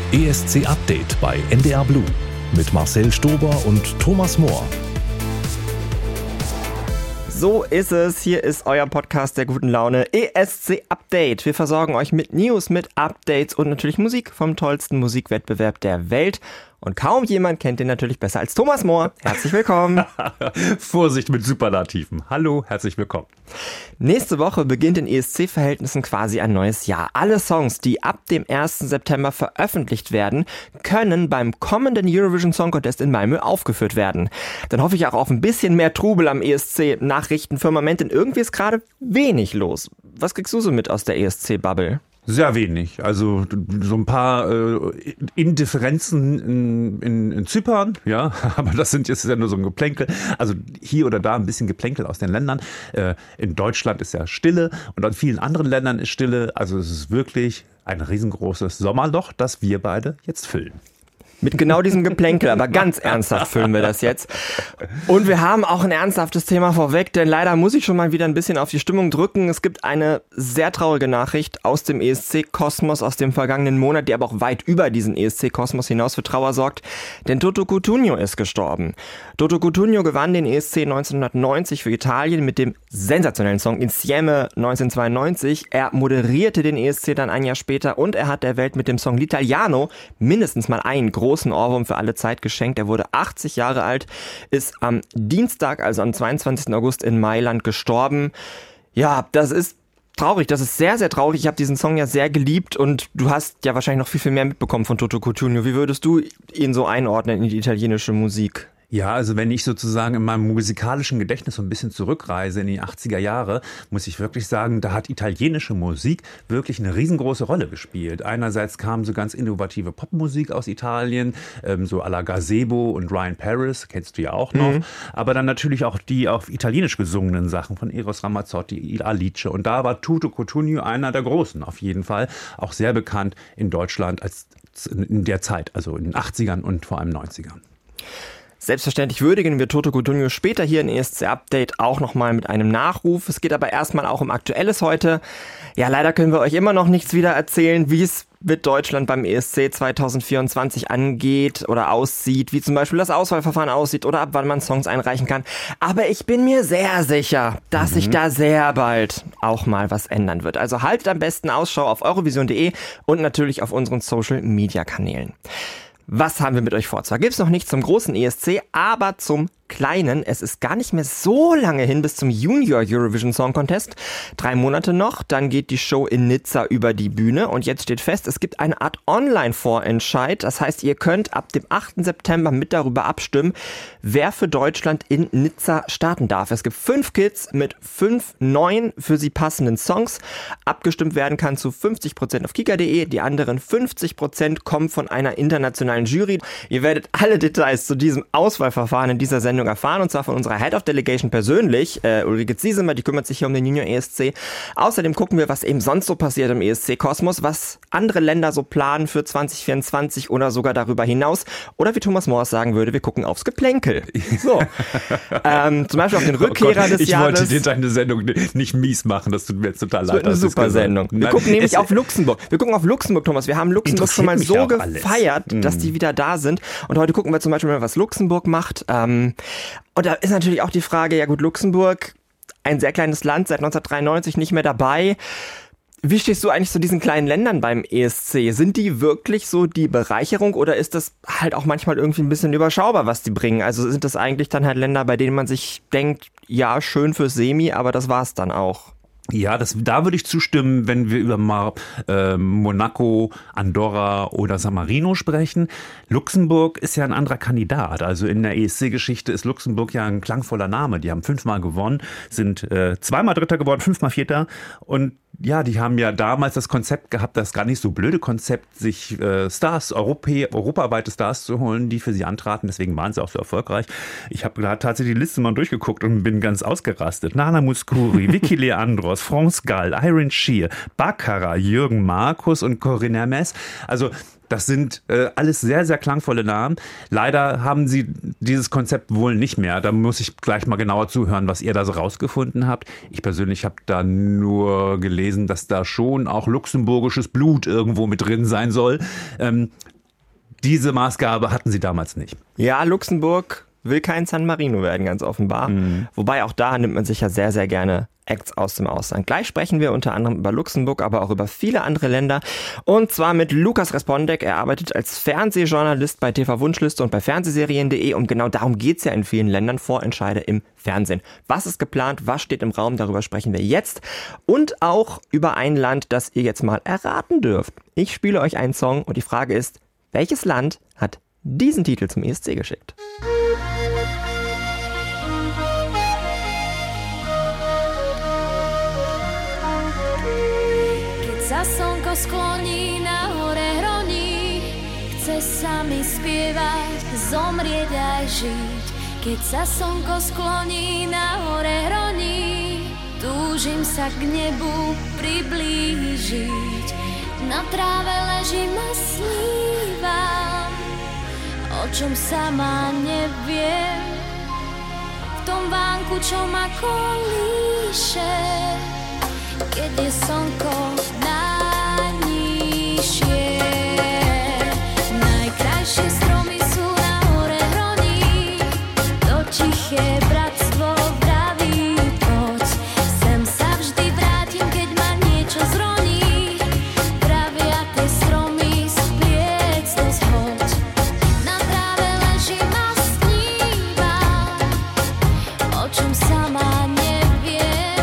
ESC Update bei NDR Blue mit Marcel Stober und Thomas Mohr. So ist es, hier ist euer Podcast der guten Laune, ESC Update. Wir versorgen euch mit News, mit Updates und natürlich Musik vom tollsten Musikwettbewerb der Welt. Und kaum jemand kennt den natürlich besser als Thomas Mohr. Herzlich willkommen. Vorsicht mit Superlativen. Hallo, herzlich willkommen. Nächste Woche beginnt in ESC-Verhältnissen quasi ein neues Jahr. Alle Songs, die ab dem 1. September veröffentlicht werden, können beim kommenden Eurovision Song Contest in Malmö aufgeführt werden. Dann hoffe ich auch auf ein bisschen mehr Trubel am ESC-Nachrichtenfirmament, denn irgendwie ist gerade wenig los. Was kriegst du so mit aus der ESC-Bubble? Sehr wenig. Also so ein paar Indifferenzen in Zypern, ja, aber das sind jetzt ja nur so ein Geplänkel. Also hier oder da ein bisschen Geplänkel aus den Ländern. In Deutschland ist ja Stille und an vielen anderen Ländern ist Stille. Also es ist wirklich ein riesengroßes Sommerloch, das wir beide jetzt füllen. Mit genau diesem Geplänkel, aber ganz ernsthaft füllen wir das jetzt. Und wir haben auch ein ernsthaftes Thema vorweg, denn leider muss ich schon mal wieder ein bisschen auf die Stimmung drücken. Es gibt eine sehr traurige Nachricht aus dem ESC-Kosmos aus dem vergangenen Monat, die aber auch weit über diesen ESC-Kosmos hinaus für Trauer sorgt, denn Toto Cutugno ist gestorben. Toto Cutugno gewann den ESC 1990 für Italien mit dem sensationellen Song Insieme 1992. Er moderierte den ESC dann ein Jahr später und er hat der Welt mit dem Song L'Italiano mindestens mal einen großen Ohrwurm für alle Zeit geschenkt. Er wurde 80 Jahre alt, ist am Dienstag, also am 22. August in Mailand gestorben. Ja, das ist traurig, das ist sehr, sehr traurig. Ich habe diesen Song ja sehr geliebt und du hast ja wahrscheinlich noch viel, viel mehr mitbekommen von Toto Cutugno. Wie würdest du ihn so einordnen in die italienische Musik? Ja, also wenn ich sozusagen in meinem musikalischen Gedächtnis so ein bisschen zurückreise in die 80er Jahre, muss ich wirklich sagen, da hat italienische Musik wirklich eine riesengroße Rolle gespielt. Einerseits kam so ganz innovative Popmusik aus Italien, so à la Gazebo und Ryan Paris, kennst du ja auch noch. Aber dann natürlich auch die auf Italienisch gesungenen Sachen von Eros Ramazzotti, Alice. Und da war Toto Cutugno einer der Großen auf jeden Fall. Auch sehr bekannt in Deutschland als in der Zeit, also in den 80ern und vor allem 90ern. Selbstverständlich würdigen wir Toto Cutugno später hier in ESC Update auch nochmal mit einem Nachruf. Es geht aber erstmal auch um Aktuelles heute. Ja, leider können wir euch immer noch nichts wieder erzählen, wie es mit Deutschland beim ESC 2024 angeht oder aussieht, wie zum Beispiel das Auswahlverfahren aussieht oder ab wann man Songs einreichen kann. Aber ich bin mir sehr sicher, dass sich da sehr bald auch mal was ändern wird. Also haltet am besten Ausschau auf eurovision.de und natürlich auf unseren Social-Media-Kanälen. Was haben wir mit euch vor? Zwar gibt's noch nicht zum großen ESC, aber zum kleinen. Es ist gar nicht mehr so lange hin bis zum Junior Eurovision Song Contest. 3 Monate noch, dann geht die Show in Nizza über die Bühne und jetzt steht fest, es gibt eine Art Online-Vorentscheid. Das heißt, ihr könnt ab dem 8. September mit darüber abstimmen, wer für Deutschland in Nizza starten darf. Es gibt 5 Kids mit 5 neuen für sie passenden Songs. Abgestimmt werden kann zu 50% auf kika.de. Die anderen 50% kommen von einer internationalen Jury. Ihr werdet alle Details zu diesem Auswahlverfahren in dieser Sendung erfahren, und zwar von unserer Head of Delegation persönlich, Ulrike Ziesemer, die kümmert sich hier um den Junior ESC. Außerdem gucken wir, was eben sonst so passiert im ESC-Kosmos, was andere Länder so planen für 2024 oder sogar darüber hinaus. Oder wie Thomas Mohr sagen würde, wir gucken aufs Geplänkel. So. Zum Beispiel auf den Rückkehrer des Jahres. Ich wollte dir deine Sendung nicht mies machen, das tut mir jetzt total leid. Das wird eine super Sendung. Wir gucken nämlich auf Luxemburg. Wir gucken auf Luxemburg, Thomas. Wir haben Luxemburg schon mal so gefeiert, dass die wieder da sind. Und heute gucken wir zum Beispiel mal, was Luxemburg macht. Und da ist natürlich auch die Frage, ja gut, Luxemburg, ein sehr kleines Land, seit 1993 nicht mehr dabei. Wie stehst du eigentlich zu diesen kleinen Ländern beim ESC? Sind die wirklich so die Bereicherung oder ist das halt auch manchmal irgendwie ein bisschen überschaubar, was die bringen? Also sind das eigentlich dann halt Länder, bei denen man sich denkt, ja, schön fürs Semi, aber das war's dann auch? Ja, da würde ich zustimmen, wenn wir über Monaco, Andorra oder San Marino sprechen. Luxemburg ist ja ein anderer Kandidat. Also in der ESC-Geschichte ist Luxemburg ja ein klangvoller Name. Die haben 5-mal gewonnen, sind 2-mal Dritter geworden, 5-mal Vierter. Und ja, die haben ja damals das Konzept gehabt, das gar nicht so blöde Konzept, sich Stars, europaweite Stars zu holen, die für sie antraten. Deswegen waren sie auch so erfolgreich. Ich habe da tatsächlich die Liste mal durchgeguckt und bin ganz ausgerastet. Nana Mouskouri, Vicky Leandros, France Gall, Irene Shear, Baccarat, Jürgen Markus und Corinne Hermes. Also das sind alles sehr, sehr klangvolle Namen. Leider haben sie dieses Konzept wohl nicht mehr. Da muss ich gleich mal genauer zuhören, was ihr da so rausgefunden habt. Ich persönlich habe da nur gelesen, dass da schon auch luxemburgisches Blut irgendwo mit drin sein soll. diese Maßgabe hatten sie damals nicht. Ja, Luxemburg will kein San Marino werden, ganz offenbar. Wobei auch da nimmt man sich ja sehr, sehr gerne Acts aus dem Ausland. Gleich sprechen wir unter anderem über Luxemburg, aber auch über viele andere Länder. Und zwar mit Lukas Respondek. Er arbeitet als Fernsehjournalist bei TV Wunschliste und bei Fernsehserien.de. Und genau darum geht's ja in vielen Ländern, Vorentscheide im Fernsehen. Was ist geplant? Was steht im Raum? Darüber sprechen wir jetzt. Und auch über ein Land, das ihr jetzt mal erraten dürft. Ich spiele euch einen Song und die Frage ist, welches Land hat diesen Titel zum ESC geschickt? Sa slnko skloní nahore hroní, chce sa mi spievať, zomrieť aj žiť. Keď sa slnko skloní nahore hroní, túžim sa k nebu priblížiť. Na tráve ležím a snívam, o čom sama neviem. V tom vánku, čo ma kolíše, keď je slnko najnižšie. Najkrajšie stromy sú na hore hroní, to tiché bratstvo vraví poď. Sem sa vždy vrátim, keď ma niečo zroní, pravia tie stromy spliec to zhoď. Na tráve ležím a snívam, o čom sama neviem.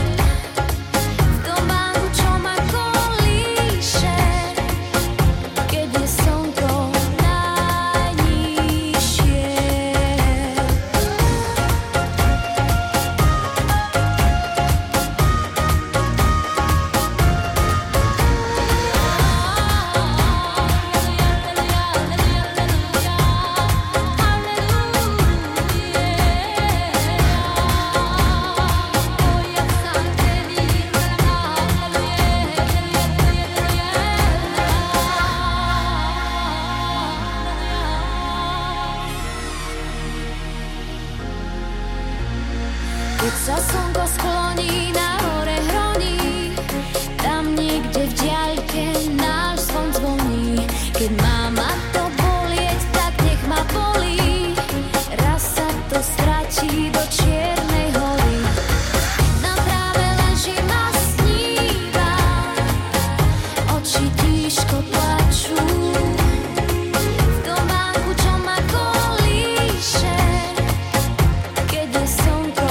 Keď sa slnko skloní nahore hroní, tam niekde v diaľke náš zvon zvoní. Keď má ma to bolieť, tak nech ma bolí, raz sa to stratí do čiernej hory. Na tráve ležím a snívam, oči tížko plačú. V tom vánku, čo ma kolíše, keď je slnko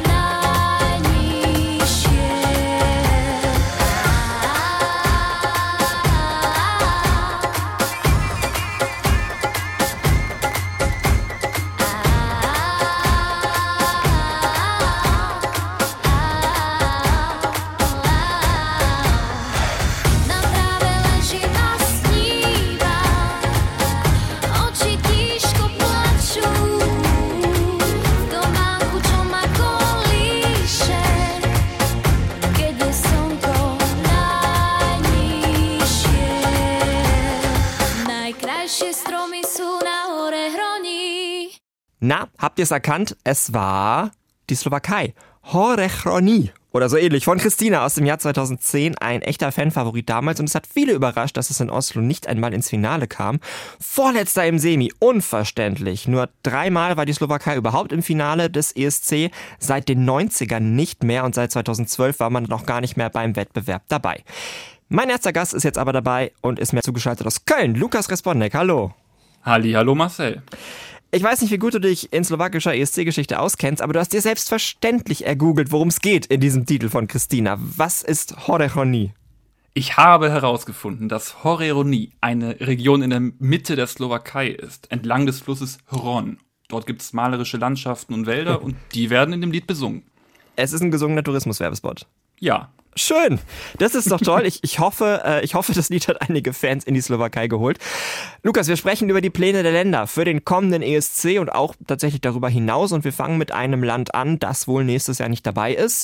Na, habt ihr es erkannt? Es war die Slowakei. Horechroni oder so ähnlich von Christina aus dem Jahr 2010. Ein echter Fanfavorit damals und es hat viele überrascht, dass es in Oslo nicht einmal ins Finale kam. Vorletzter im Semi, unverständlich. Nur 3-mal war die Slowakei überhaupt im Finale des ESC, seit den 90ern nicht mehr und seit 2012 war man noch gar nicht mehr beim Wettbewerb dabei. Mein erster Gast ist jetzt aber dabei und ist mir zugeschaltet aus Köln. Lukas Respondek, hallo. Hallo Marcel. Ich weiß nicht, wie gut du dich in slowakischer ESC-Geschichte auskennst, aber du hast dir selbstverständlich ergoogelt, worum es geht in diesem Titel von Christina. Was ist Horechroni? Ich habe herausgefunden, dass Horechroni eine Region in der Mitte der Slowakei ist, entlang des Flusses Hron. Dort gibt es malerische Landschaften und Wälder und die werden in dem Lied besungen. Es ist ein gesungener Tourismuswerbespot. Ja. Schön, das ist doch toll. Ich hoffe, das Lied hat einige Fans in die Slowakei geholt. Lukas, wir sprechen über die Pläne der Länder für den kommenden ESC und auch tatsächlich darüber hinaus. Und wir fangen mit einem Land an, das wohl nächstes Jahr nicht dabei ist.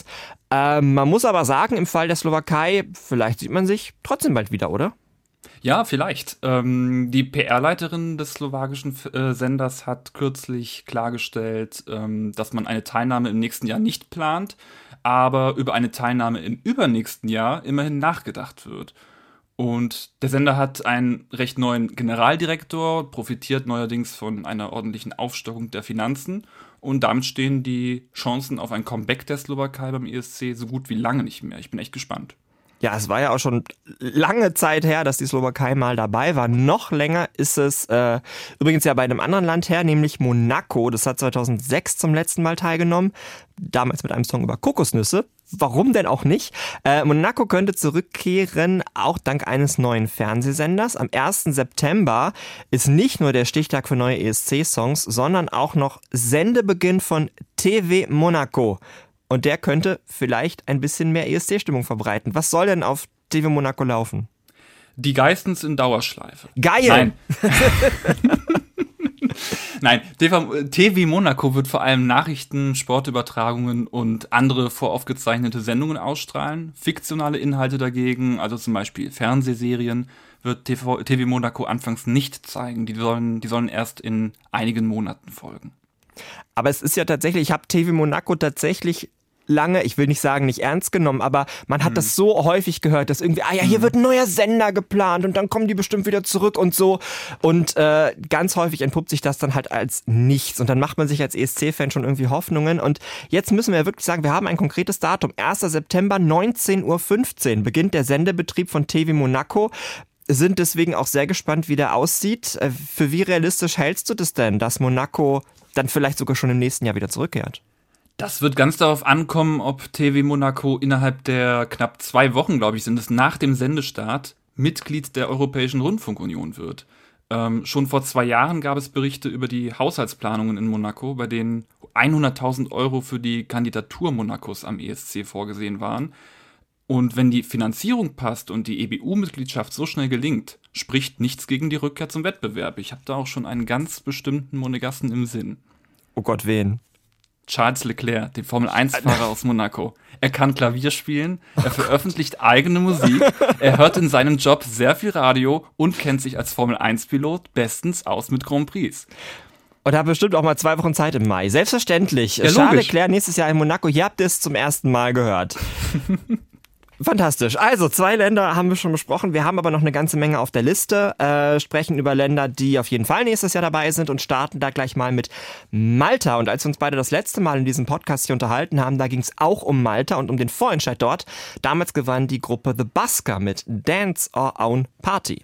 Man muss aber sagen, im Fall der Slowakei, vielleicht sieht man sich trotzdem bald wieder, oder? Ja, vielleicht. Die PR-Leiterin des slowakischen Senders hat kürzlich klargestellt, dass man eine Teilnahme im nächsten Jahr nicht plant, aber über eine Teilnahme im übernächsten Jahr immerhin nachgedacht wird. Und der Sender hat einen recht neuen Generaldirektor, profitiert neuerdings von einer ordentlichen Aufstockung der Finanzen. Und damit stehen die Chancen auf ein Comeback der Slowakei beim ESC so gut wie lange nicht mehr. Ich bin echt gespannt. Ja, es war ja auch schon lange Zeit her, dass die Slowakei mal dabei war. Noch länger ist es übrigens ja bei einem anderen Land her, nämlich Monaco. Das hat 2006 zum letzten Mal teilgenommen. Damals mit einem Song über Kokosnüsse. Warum denn auch nicht? Monaco könnte zurückkehren, auch dank eines neuen Fernsehsenders. Am 1. September ist nicht nur der Stichtag für neue ESC-Songs, sondern auch noch Sendebeginn von TV Monaco. Und der könnte vielleicht ein bisschen mehr ESC-Stimmung verbreiten. Was soll denn auf TV Monaco laufen? Die Geistens in Dauerschleife. Geil! Nein. Nein, TV Monaco wird vor allem Nachrichten, Sportübertragungen und andere voraufgezeichnete Sendungen ausstrahlen. Fiktionale Inhalte dagegen, also zum Beispiel Fernsehserien, wird TV Monaco anfangs nicht zeigen. Die sollen erst in einigen Monaten folgen. Aber es ist ja tatsächlich, ich habe TV Monaco tatsächlich lange, ich will nicht sagen nicht ernst genommen, aber man hat das so häufig gehört, dass irgendwie, hier wird ein neuer Sender geplant und dann kommen die bestimmt wieder zurück und so. Und ganz häufig entpuppt sich das dann halt als nichts. Und dann macht man sich als ESC-Fan schon irgendwie Hoffnungen. Und jetzt müssen wir wirklich sagen, wir haben ein konkretes Datum. 1. September, 19:15 Uhr beginnt der Sendebetrieb von TV Monaco. Sind deswegen auch sehr gespannt, wie der aussieht. Für wie realistisch hältst du das denn, dass Monaco dann vielleicht sogar schon im nächsten Jahr wieder zurückkehrt? Das wird ganz darauf ankommen, ob TV Monaco innerhalb der knapp 2 Wochen, glaube ich, sind es nach dem Sendestart, Mitglied der Europäischen Rundfunkunion wird. Schon vor 2 Jahren gab es Berichte über die Haushaltsplanungen in Monaco, bei denen 100.000 Euro für die Kandidatur Monacos am ESC vorgesehen waren. Und wenn die Finanzierung passt und die EBU-Mitgliedschaft so schnell gelingt, spricht nichts gegen die Rückkehr zum Wettbewerb. Ich habe da auch schon einen ganz bestimmten Monegassen im Sinn. Oh Gott, wen? Charles Leclerc, den Formel-1-Fahrer aus Monaco. Er kann Klavier spielen, er veröffentlicht eigene Musik, er hört in seinem Job sehr viel Radio und kennt sich als Formel-1-Pilot bestens aus mit Grand Prix. Und hat bestimmt auch mal 2 Wochen Zeit im Mai. Selbstverständlich. Ja, Charles logisch. Leclerc nächstes Jahr in Monaco. Ihr habt es zum ersten Mal gehört. Fantastisch. Also 2 Länder haben wir schon besprochen. Wir haben aber noch eine ganze Menge auf der Liste. Sprechen über Länder, die auf jeden Fall nächstes Jahr dabei sind und starten da gleich mal mit Malta. Und als wir uns beide das letzte Mal in diesem Podcast hier unterhalten haben, da ging es auch um Malta und um den Vorentscheid dort. Damals gewann die Gruppe The Busker mit Dance or Own Party.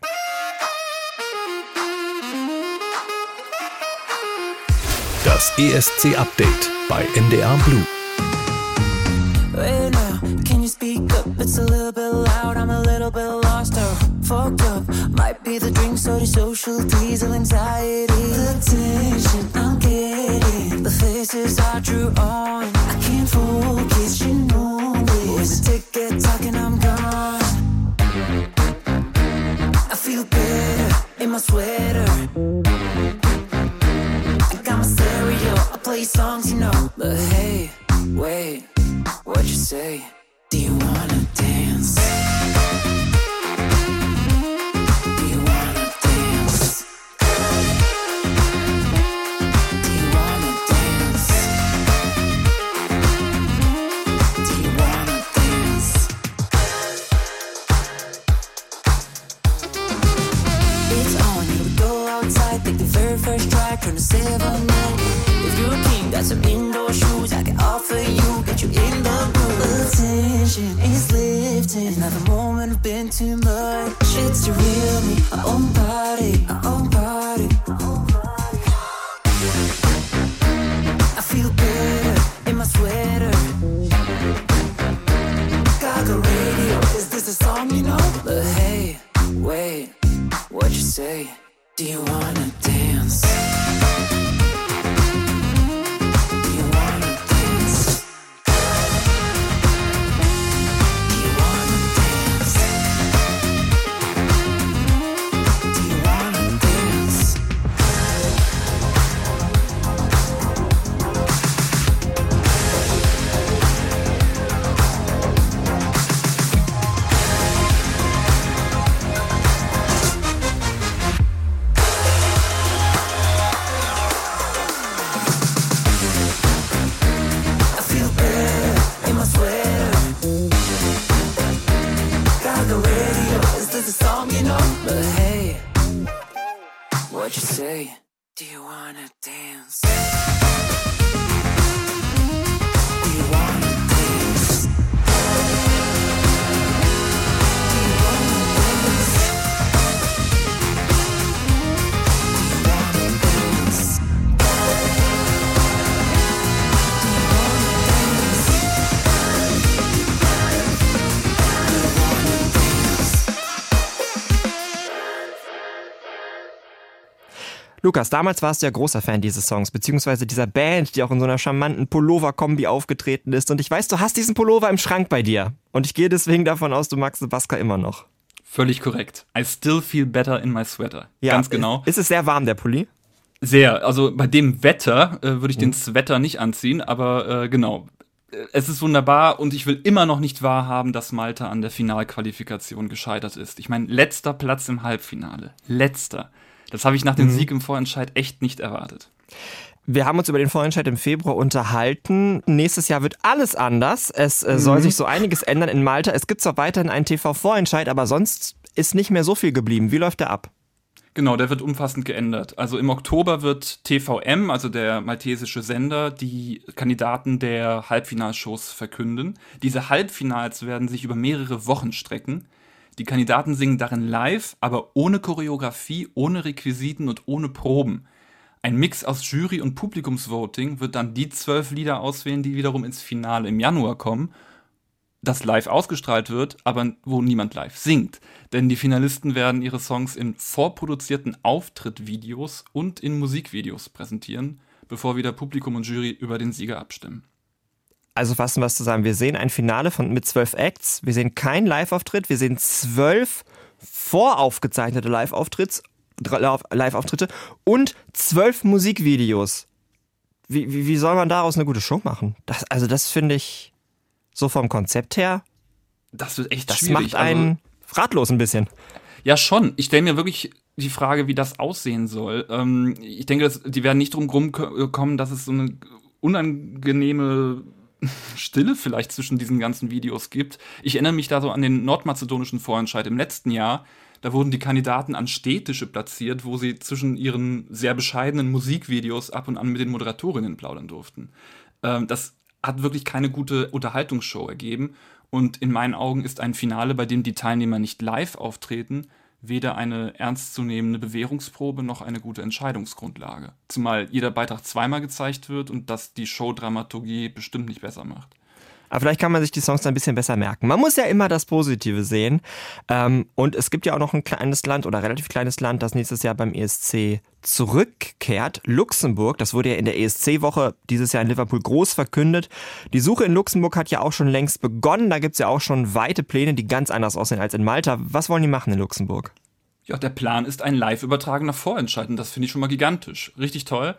Das ESC-Update bei NDR Blue. Hey now, can you speak up? It's a little bit loud, I'm a little bit lost or fucked up. Might be the drinks or the social diesel anxiety. The tension I'm getting, the faces I drew on. I can't focus, you know this. The ticket talking, I'm gone. I feel better in my sweater. I got my stereo, I play songs, you know. But hey, wait. What'd you say? Do you wanna dance? Do you wanna dance? Do you wanna dance? Do you wanna dance? It's on, here we go outside, take the very first try, turn to 7-9. If you're a king, got some indoor shoes I can offer you, get you in the mood. Attention is lifting, another moment have been too much. It's the real me, our own party, our own party. I feel better in my sweater. Gaga radio, is this a song you know? But hey, wait, what'd you say? Do you wanna dance? What you say? Do you wanna dance? Do you wanna dance? Lukas, damals warst du ja großer Fan dieses Songs, beziehungsweise dieser Band, die auch in so einer charmanten Pullover-Kombi aufgetreten ist. Und ich weiß, du hast diesen Pullover im Schrank bei dir. Und ich gehe deswegen davon aus, du magst Sebaska immer noch. Völlig korrekt. I still feel better in my sweater. Ja, ganz genau. Ist es sehr warm, der Pulli? Sehr. Also bei dem Wetter würde ich den Sweater nicht anziehen, aber genau. Es ist wunderbar und ich will immer noch nicht wahrhaben, dass Malta an der Finalqualifikation gescheitert ist. Ich meine, letzter Platz im Halbfinale. Letzter. Das habe ich nach dem Sieg im Vorentscheid echt nicht erwartet. Wir haben uns über den Vorentscheid im Februar unterhalten. Nächstes Jahr wird alles anders. Es soll sich so einiges ändern in Malta. Es gibt zwar weiterhin einen TV-Vorentscheid, aber sonst ist nicht mehr so viel geblieben. Wie läuft der ab? Genau, der wird umfassend geändert. Also im Oktober wird TVM, also der maltesische Sender, die Kandidaten der Halbfinalshows verkünden. Diese Halbfinals werden sich über mehrere Wochen strecken. Die Kandidaten singen darin live, aber ohne Choreografie, ohne Requisiten und ohne Proben. Ein Mix aus Jury- und Publikumsvoting wird dann die 12 Lieder auswählen, die wiederum ins Finale im Januar kommen, das live ausgestrahlt wird, aber wo niemand live singt. Denn die Finalisten werden ihre Songs in vorproduzierten Auftrittvideos und in Musikvideos präsentieren, bevor wieder Publikum und Jury über den Sieger abstimmen. Also fassen wir es zusammen. Wir sehen ein Finale mit 12 Acts. Wir sehen keinen Live-Auftritt. Wir sehen 12 voraufgezeichnete Live-Auftritte und 12 Musikvideos. Wie soll man daraus eine gute Show machen? Das finde ich so vom Konzept her. Das wird echt Das schwierig. macht einen ratlos ein bisschen. Ja, schon. Ich stelle mir wirklich die Frage, wie das aussehen soll. Ich denke, die werden nicht drum kommen, dass es so eine unangenehme Stille vielleicht zwischen diesen ganzen Videos gibt. Ich erinnere mich da so an den nordmazedonischen Vorentscheid im letzten Jahr. Da wurden die Kandidaten an Städtische platziert, wo sie zwischen ihren sehr bescheidenen Musikvideos ab und an mit den Moderatorinnen plaudern durften. Das hat wirklich keine gute Unterhaltungsshow ergeben. Und in meinen Augen ist ein Finale, bei dem die Teilnehmer nicht live auftreten, weder eine ernstzunehmende Bewährungsprobe noch eine gute Entscheidungsgrundlage. Zumal jeder Beitrag zweimal gezeigt wird und das die Showdramaturgie bestimmt nicht besser macht. Aber vielleicht kann man sich die Songs dann ein bisschen besser merken. Man muss ja immer das Positive sehen. Und es gibt ja auch noch ein kleines Land oder relativ kleines Land, das nächstes Jahr beim ESC zurückkehrt. Luxemburg, das wurde ja in der ESC-Woche dieses Jahr in Liverpool groß verkündet. Die Suche in Luxemburg hat ja auch schon längst begonnen. Da gibt es ja auch schon weite Pläne, die ganz anders aussehen als in Malta. Was wollen die machen in Luxemburg? Ja, der Plan ist ein live übertragener Vorentscheid und das finde ich schon mal gigantisch. Richtig toll.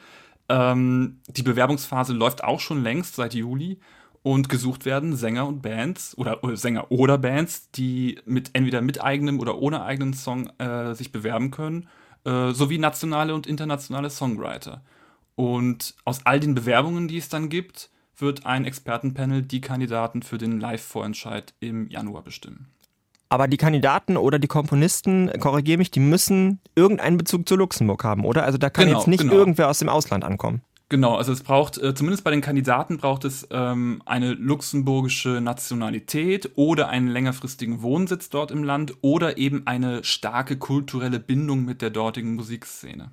Die Bewerbungsphase läuft auch schon längst seit Juli. Und gesucht werden Sänger und Bands oder Sänger oder Bands, die entweder mit eigenem oder ohne eigenen Song sich bewerben können, sowie nationale und internationale Songwriter. Und aus all den Bewerbungen, die es dann gibt, wird ein Expertenpanel die Kandidaten für den Live-Vorentscheid im Januar bestimmen. Aber die Kandidaten oder die Komponisten, korrigiere mich, die müssen irgendeinen Bezug zu Luxemburg haben, oder? Also da kann jetzt nicht irgendwer aus dem Ausland ankommen. Genau, also es braucht, zumindest bei den Kandidaten braucht es eine luxemburgische Nationalität oder einen längerfristigen Wohnsitz dort im Land oder eben eine starke kulturelle Bindung mit der dortigen Musikszene.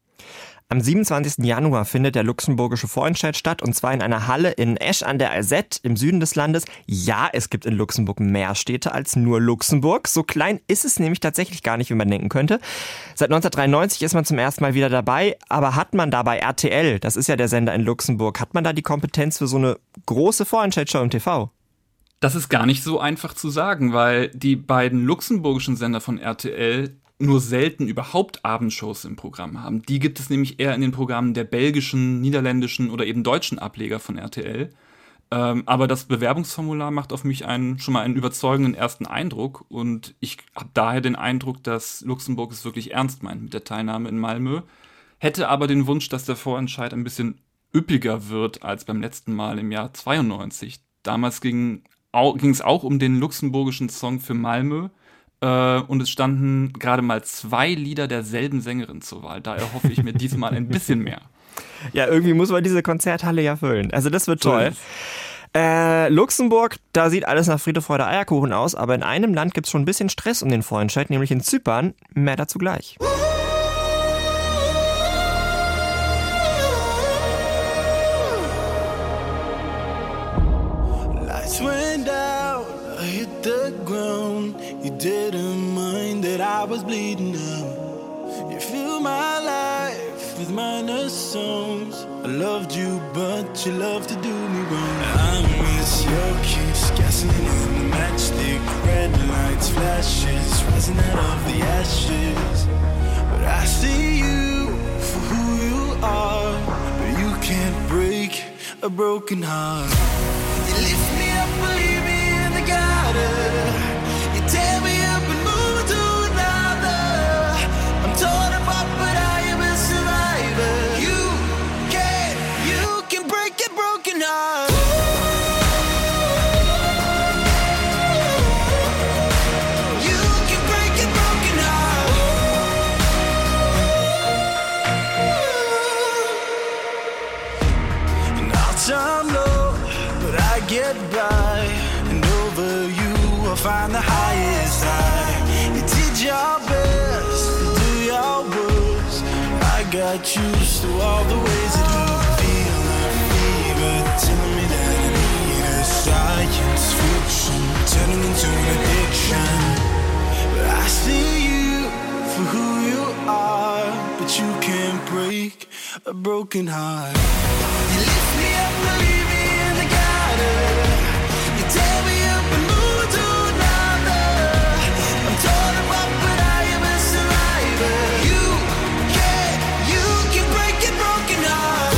Am 27. Januar findet der luxemburgische Vorentscheid statt und zwar in einer Halle in Esch an der Alzette im Süden des Landes. Ja, es gibt in Luxemburg mehr Städte als nur Luxemburg. So klein ist es nämlich tatsächlich gar nicht, wie man denken könnte. Seit 1993 ist man zum ersten Mal wieder dabei, aber hat man da bei RTL, das ist ja der Sender in Luxemburg, hat man da die Kompetenz für so eine große Vorentscheidshow im TV? Das ist gar nicht so einfach zu sagen, weil die beiden luxemburgischen Sender von RTL nur selten überhaupt Abendshows im Programm haben. Die gibt es nämlich eher in den Programmen der belgischen, niederländischen oder eben deutschen Ableger von RTL. Aber das Bewerbungsformular macht auf mich schon mal einen überzeugenden ersten Eindruck und ich habe daher den Eindruck, dass Luxemburg es wirklich ernst meint mit der Teilnahme in Malmö. Hätte aber den Wunsch, dass der Vorentscheid ein bisschen üppiger wird als beim letzten Mal im Jahr 92. Damals ging es auch um den luxemburgischen Song für Malmö. und es standen gerade mal 2 Lieder derselben Sängerin zur Wahl. Da erhoffe ich mir diesmal ein bisschen mehr. Ja, irgendwie muss man diese Konzerthalle ja füllen. Also das wird toll. Luxemburg, da sieht alles nach Friede, Freude, Eierkuchen aus, aber in einem Land gibt es schon ein bisschen Stress um den Vorentscheid, nämlich in Zypern. Mehr dazu gleich. Lights went out, I hit the ground. You didn't mind that I was bleeding out. You fill my life with minor songs. I loved you, but you love to do me wrong. I miss your kiss, gasoline in the matchstick, red lights, flashes, rising out of the ashes. But I see you for who you are, but you can't break a broken heart. You lift me up, leave me in the gutter. You tear me up and move to another. I'm torn apart, but I am a survivor. You can break a broken heart. You can break a broken heart. And I'll time low, but I get by, and over you I'll find the highest high. You did your best, you do your worst. I got used to all the ways that you feel the fever, telling me that I need a science fiction, turning into an addiction. But I see you for who you are, but you can't break a broken heart. You lift me up and leave me in the gutter. You tear me up and move to another. I'm torn apart, but I am a survivor. You can break a broken heart.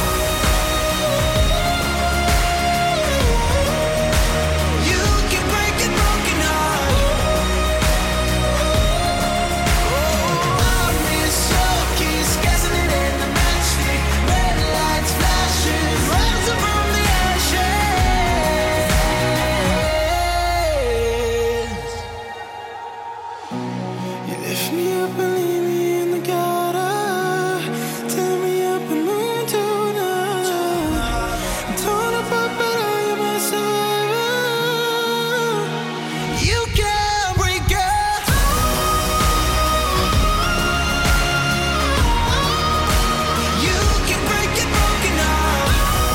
You can break a broken heart. Oh, I miss your kiss, gasoline in the matchstick, red lights, flashes, rising from the ashes. You lift me up and leave me in the gutter. Tear me up and move to another. I'm torn apart, but I am a survivor. You can't break it. You can break a broken heart.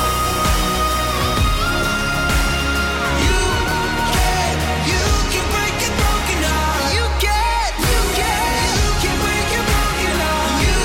You can break a broken heart. You can break a broken heart. You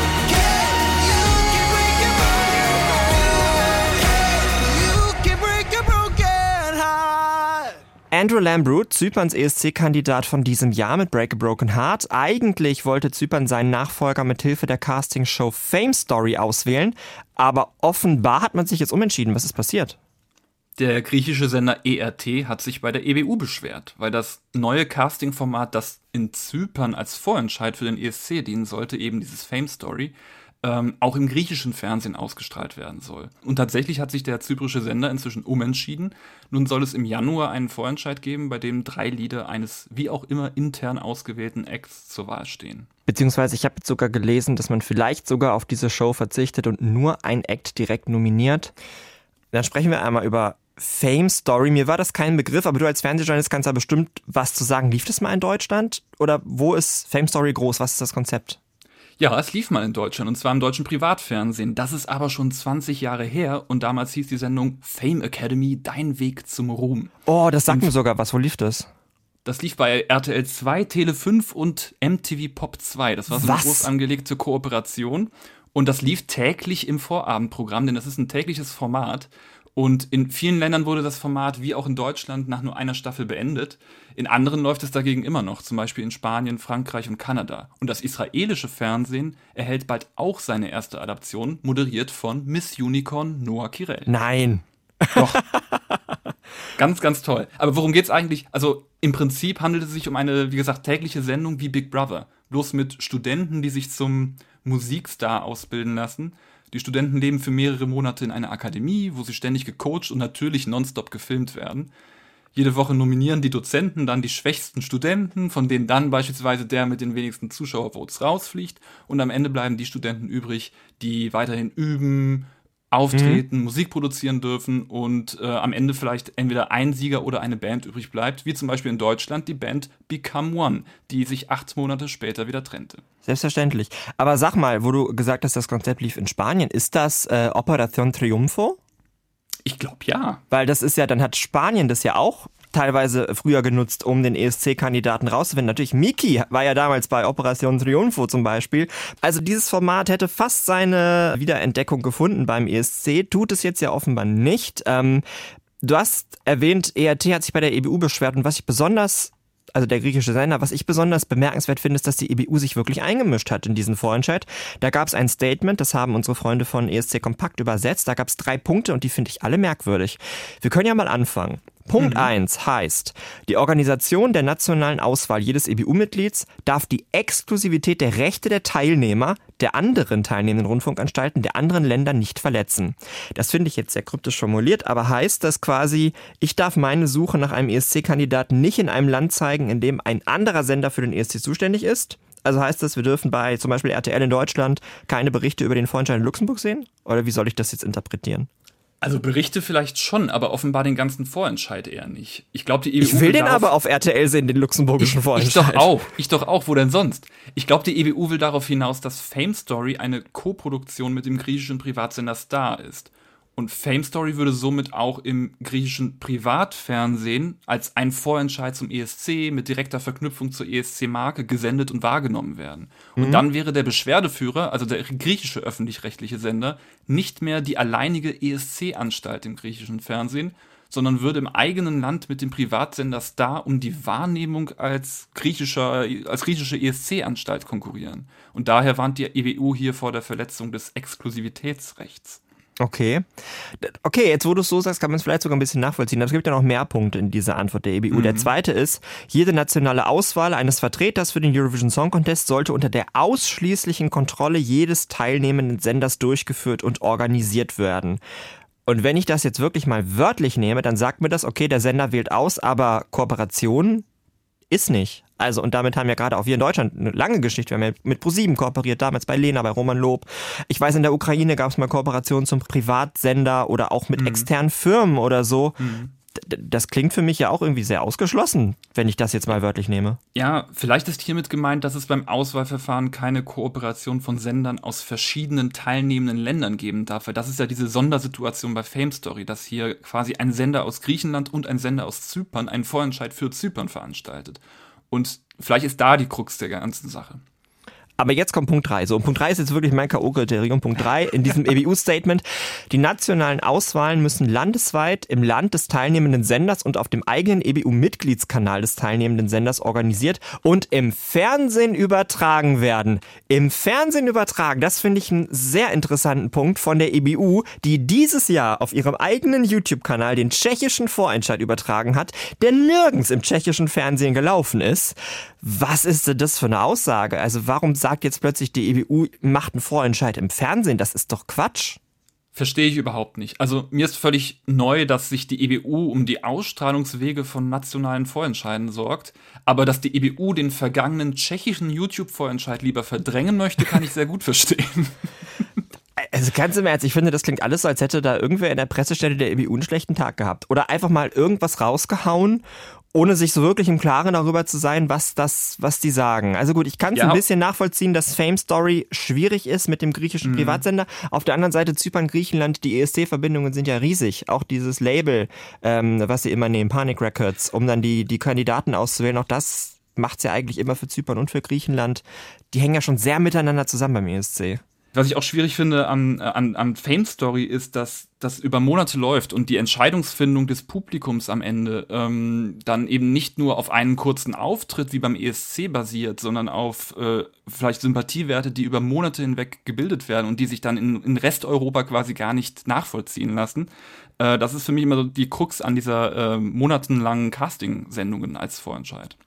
can break a broken heart. Andrew Lambrut, Zyperns ESC-Kandidat von diesem Jahr mit Break a Broken Heart. Eigentlich wollte Zypern seinen Nachfolger mit Hilfe der Castingshow Fame Story auswählen, aber offenbar hat man sich jetzt umentschieden. Was ist passiert? Der griechische Sender ERT hat sich bei der EBU beschwert, weil das neue Casting-Format, das in Zypern als Vorentscheid für den ESC dienen sollte, eben dieses Fame Story, auch im griechischen Fernsehen ausgestrahlt werden soll. Und tatsächlich hat sich der zyprische Sender inzwischen umentschieden. Nun soll es im Januar einen Vorentscheid geben, bei dem 3 Lieder eines wie auch immer intern ausgewählten Acts zur Wahl stehen. Beziehungsweise ich habe jetzt sogar gelesen, dass man vielleicht sogar auf diese Show verzichtet und nur ein Act direkt nominiert. Dann sprechen wir einmal über Fame Story. Mir war das kein Begriff, aber du als Fernsehjournalist kannst da bestimmt was zu sagen. Lief das mal in Deutschland? Oder wo ist Fame Story groß? Was ist das Konzept? Ja, es lief mal in Deutschland, und zwar im deutschen Privatfernsehen. Das ist aber schon 20 Jahre her, und damals hieß die Sendung Fame Academy, dein Weg zum Ruhm. Oh, das sagt mir sogar was. Wo lief das? Das lief bei RTL 2, Tele 5 und MTV Pop 2. Das war so eine groß angelegte Kooperation. Und das lief täglich im Vorabendprogramm, denn das ist ein tägliches Format. Und in vielen Ländern wurde das Format, wie auch in Deutschland, nach nur einer Staffel beendet. In anderen läuft es dagegen immer noch, zum Beispiel in Spanien, Frankreich und Kanada. Und das israelische Fernsehen erhält bald auch seine erste Adaption, moderiert von Miss Unicorn Noah Kirel. Nein. Doch. Ganz, ganz toll. Aber worum geht's eigentlich? Also im Prinzip handelt es sich um eine, wie gesagt, tägliche Sendung wie Big Brother. Bloß mit Studenten, die sich zum Musikstar ausbilden lassen. Die Studenten leben für mehrere Monate in einer Akademie, wo sie ständig gecoacht und natürlich nonstop gefilmt werden. Jede Woche nominieren die Dozenten dann die schwächsten Studenten, von denen dann beispielsweise der mit den wenigsten Zuschauervotes rausfliegt. Und am Ende bleiben die Studenten übrig, die weiterhin üben, auftreten, Musik produzieren dürfen und am Ende vielleicht entweder ein Sieger oder eine Band übrig bleibt, wie zum Beispiel in Deutschland die Band Become One, die sich 8 Monate später wieder trennte. Selbstverständlich. Aber sag mal, wo du gesagt hast, das Konzept lief in Spanien, ist das Operación Triunfo? Ich glaube ja. Weil das ist ja, dann hat Spanien das ja auch teilweise früher genutzt, um den ESC-Kandidaten rauszufinden. Natürlich, Miki war ja damals bei Operación Triunfo zum Beispiel. Also dieses Format hätte fast seine Wiederentdeckung gefunden beim ESC, tut es jetzt ja offenbar nicht. Du hast erwähnt, ERT hat sich bei der EBU beschwert und was ich besonders, also der griechische Sender, was ich besonders bemerkenswert finde, ist, dass die EBU sich wirklich eingemischt hat in diesen Vorentscheid. Da gab es ein Statement, das haben unsere Freunde von ESC Kompakt übersetzt. Da gab es 3 Punkte und die finde ich alle merkwürdig. Wir können ja mal anfangen. Punkt 1 heißt, die Organisation der nationalen Auswahl jedes EBU-Mitglieds darf die Exklusivität der Rechte der Teilnehmer der anderen teilnehmenden Rundfunkanstalten der anderen Länder nicht verletzen. Das finde ich jetzt sehr kryptisch formuliert, aber heißt das quasi, ich darf meine Suche nach einem ESC-Kandidaten nicht in einem Land zeigen, in dem ein anderer Sender für den ESC zuständig ist? Also heißt das, wir dürfen bei zum Beispiel RTL in Deutschland keine Berichte über den Vorentscheid in Luxemburg sehen? Oder wie soll ich das jetzt interpretieren? Also Berichte vielleicht schon, aber offenbar den ganzen Vorentscheid eher nicht. Ich glaube, die EBU Ich will den aber auf RTL sehen, den luxemburgischen Vorentscheid. Ich doch auch, wo denn sonst? Ich glaube, die EBU will darauf hinaus, dass Fame Story eine Co-Produktion mit dem griechischen Privatsender Star ist. Und Fame Story würde somit auch im griechischen Privatfernsehen als ein Vorentscheid zum ESC mit direkter Verknüpfung zur ESC-Marke gesendet und wahrgenommen werden. Und dann wäre der Beschwerdeführer, also der griechische öffentlich-rechtliche Sender, nicht mehr die alleinige ESC-Anstalt im griechischen Fernsehen, sondern würde im eigenen Land mit dem Privatsender Star um die Wahrnehmung als griechische ESC-Anstalt konkurrieren. Und daher warnt die EBU hier vor der Verletzung des Exklusivitätsrechts. Okay, jetzt wo du es so sagst, kann man es vielleicht sogar ein bisschen nachvollziehen. Aber es gibt ja noch mehr Punkte in dieser Antwort der EBU. Der zweite ist, jede nationale Auswahl eines Vertreters für den Eurovision Song Contest sollte unter der ausschließlichen Kontrolle jedes teilnehmenden Senders durchgeführt und organisiert werden. Und wenn ich das jetzt wirklich mal wörtlich nehme, dann sagt mir das, okay, der Sender wählt aus, aber Kooperation ist nicht. Also, und damit haben ja gerade auch wir in Deutschland eine lange Geschichte. Wir haben ja mit ProSieben kooperiert, damals bei Lena, bei Roman Lob. Ich weiß, in der Ukraine gab es mal Kooperationen zum Privatsender oder auch mit externen Firmen oder so. Das klingt für mich ja auch irgendwie sehr ausgeschlossen, wenn ich das jetzt mal wörtlich nehme. Ja, vielleicht ist hiermit gemeint, dass es beim Auswahlverfahren keine Kooperation von Sendern aus verschiedenen teilnehmenden Ländern geben darf. Weil das ist ja diese Sondersituation bei Fame Story, dass hier quasi ein Sender aus Griechenland und ein Sender aus Zypern einen Vorentscheid für Zypern veranstaltet. Und vielleicht ist da die Krux der ganzen Sache. Aber jetzt kommt Punkt 3. So, und Punkt 3 ist jetzt wirklich mein K.O.-Kriterium. Punkt 3 in diesem EBU-Statement. Die nationalen Auswahlen müssen landesweit im Land des teilnehmenden Senders und auf dem eigenen EBU-Mitgliedskanal des teilnehmenden Senders organisiert und im Fernsehen übertragen werden. Im Fernsehen übertragen, das finde ich einen sehr interessanten Punkt von der EBU, die dieses Jahr auf ihrem eigenen YouTube-Kanal den tschechischen Vorentscheid übertragen hat, der nirgends im tschechischen Fernsehen gelaufen ist. Was ist denn das für eine Aussage? Also warum sagt jetzt plötzlich die EBU, macht einen Vorentscheid im Fernsehen? Das ist doch Quatsch. Verstehe ich überhaupt nicht. Also mir ist völlig neu, dass sich die EBU um die Ausstrahlungswege von nationalen Vorentscheiden sorgt. Aber dass die EBU den vergangenen tschechischen YouTube-Vorentscheid lieber verdrängen möchte, kann ich sehr gut verstehen. Also ganz im Ernst, ich finde, das klingt alles so, als hätte da irgendwer in der Pressestelle der EBU einen schlechten Tag gehabt. Oder einfach mal irgendwas rausgehauen, ohne sich so wirklich im Klaren darüber zu sein, was die sagen. Also gut, ich kann es ein bisschen nachvollziehen, dass Fame Story schwierig ist mit dem griechischen Privatsender. Auf der anderen Seite Zypern, Griechenland, die ESC-Verbindungen sind ja riesig. Auch dieses Label, was sie immer nehmen, Panic Records, um dann die Kandidaten auszuwählen, auch das macht's ja eigentlich immer für Zypern und für Griechenland. Die hängen ja schon sehr miteinander zusammen beim ESC. Was ich auch schwierig finde an Fame Story ist, dass das über Monate läuft und die Entscheidungsfindung des Publikums am Ende dann eben nicht nur auf einen kurzen Auftritt wie beim ESC basiert, sondern auf vielleicht Sympathiewerte, die über Monate hinweg gebildet werden und die sich dann in Resteuropa quasi gar nicht nachvollziehen lassen. Das ist für mich immer so die Krux an dieser monatelangen Casting-Sendungen als Vorentscheid.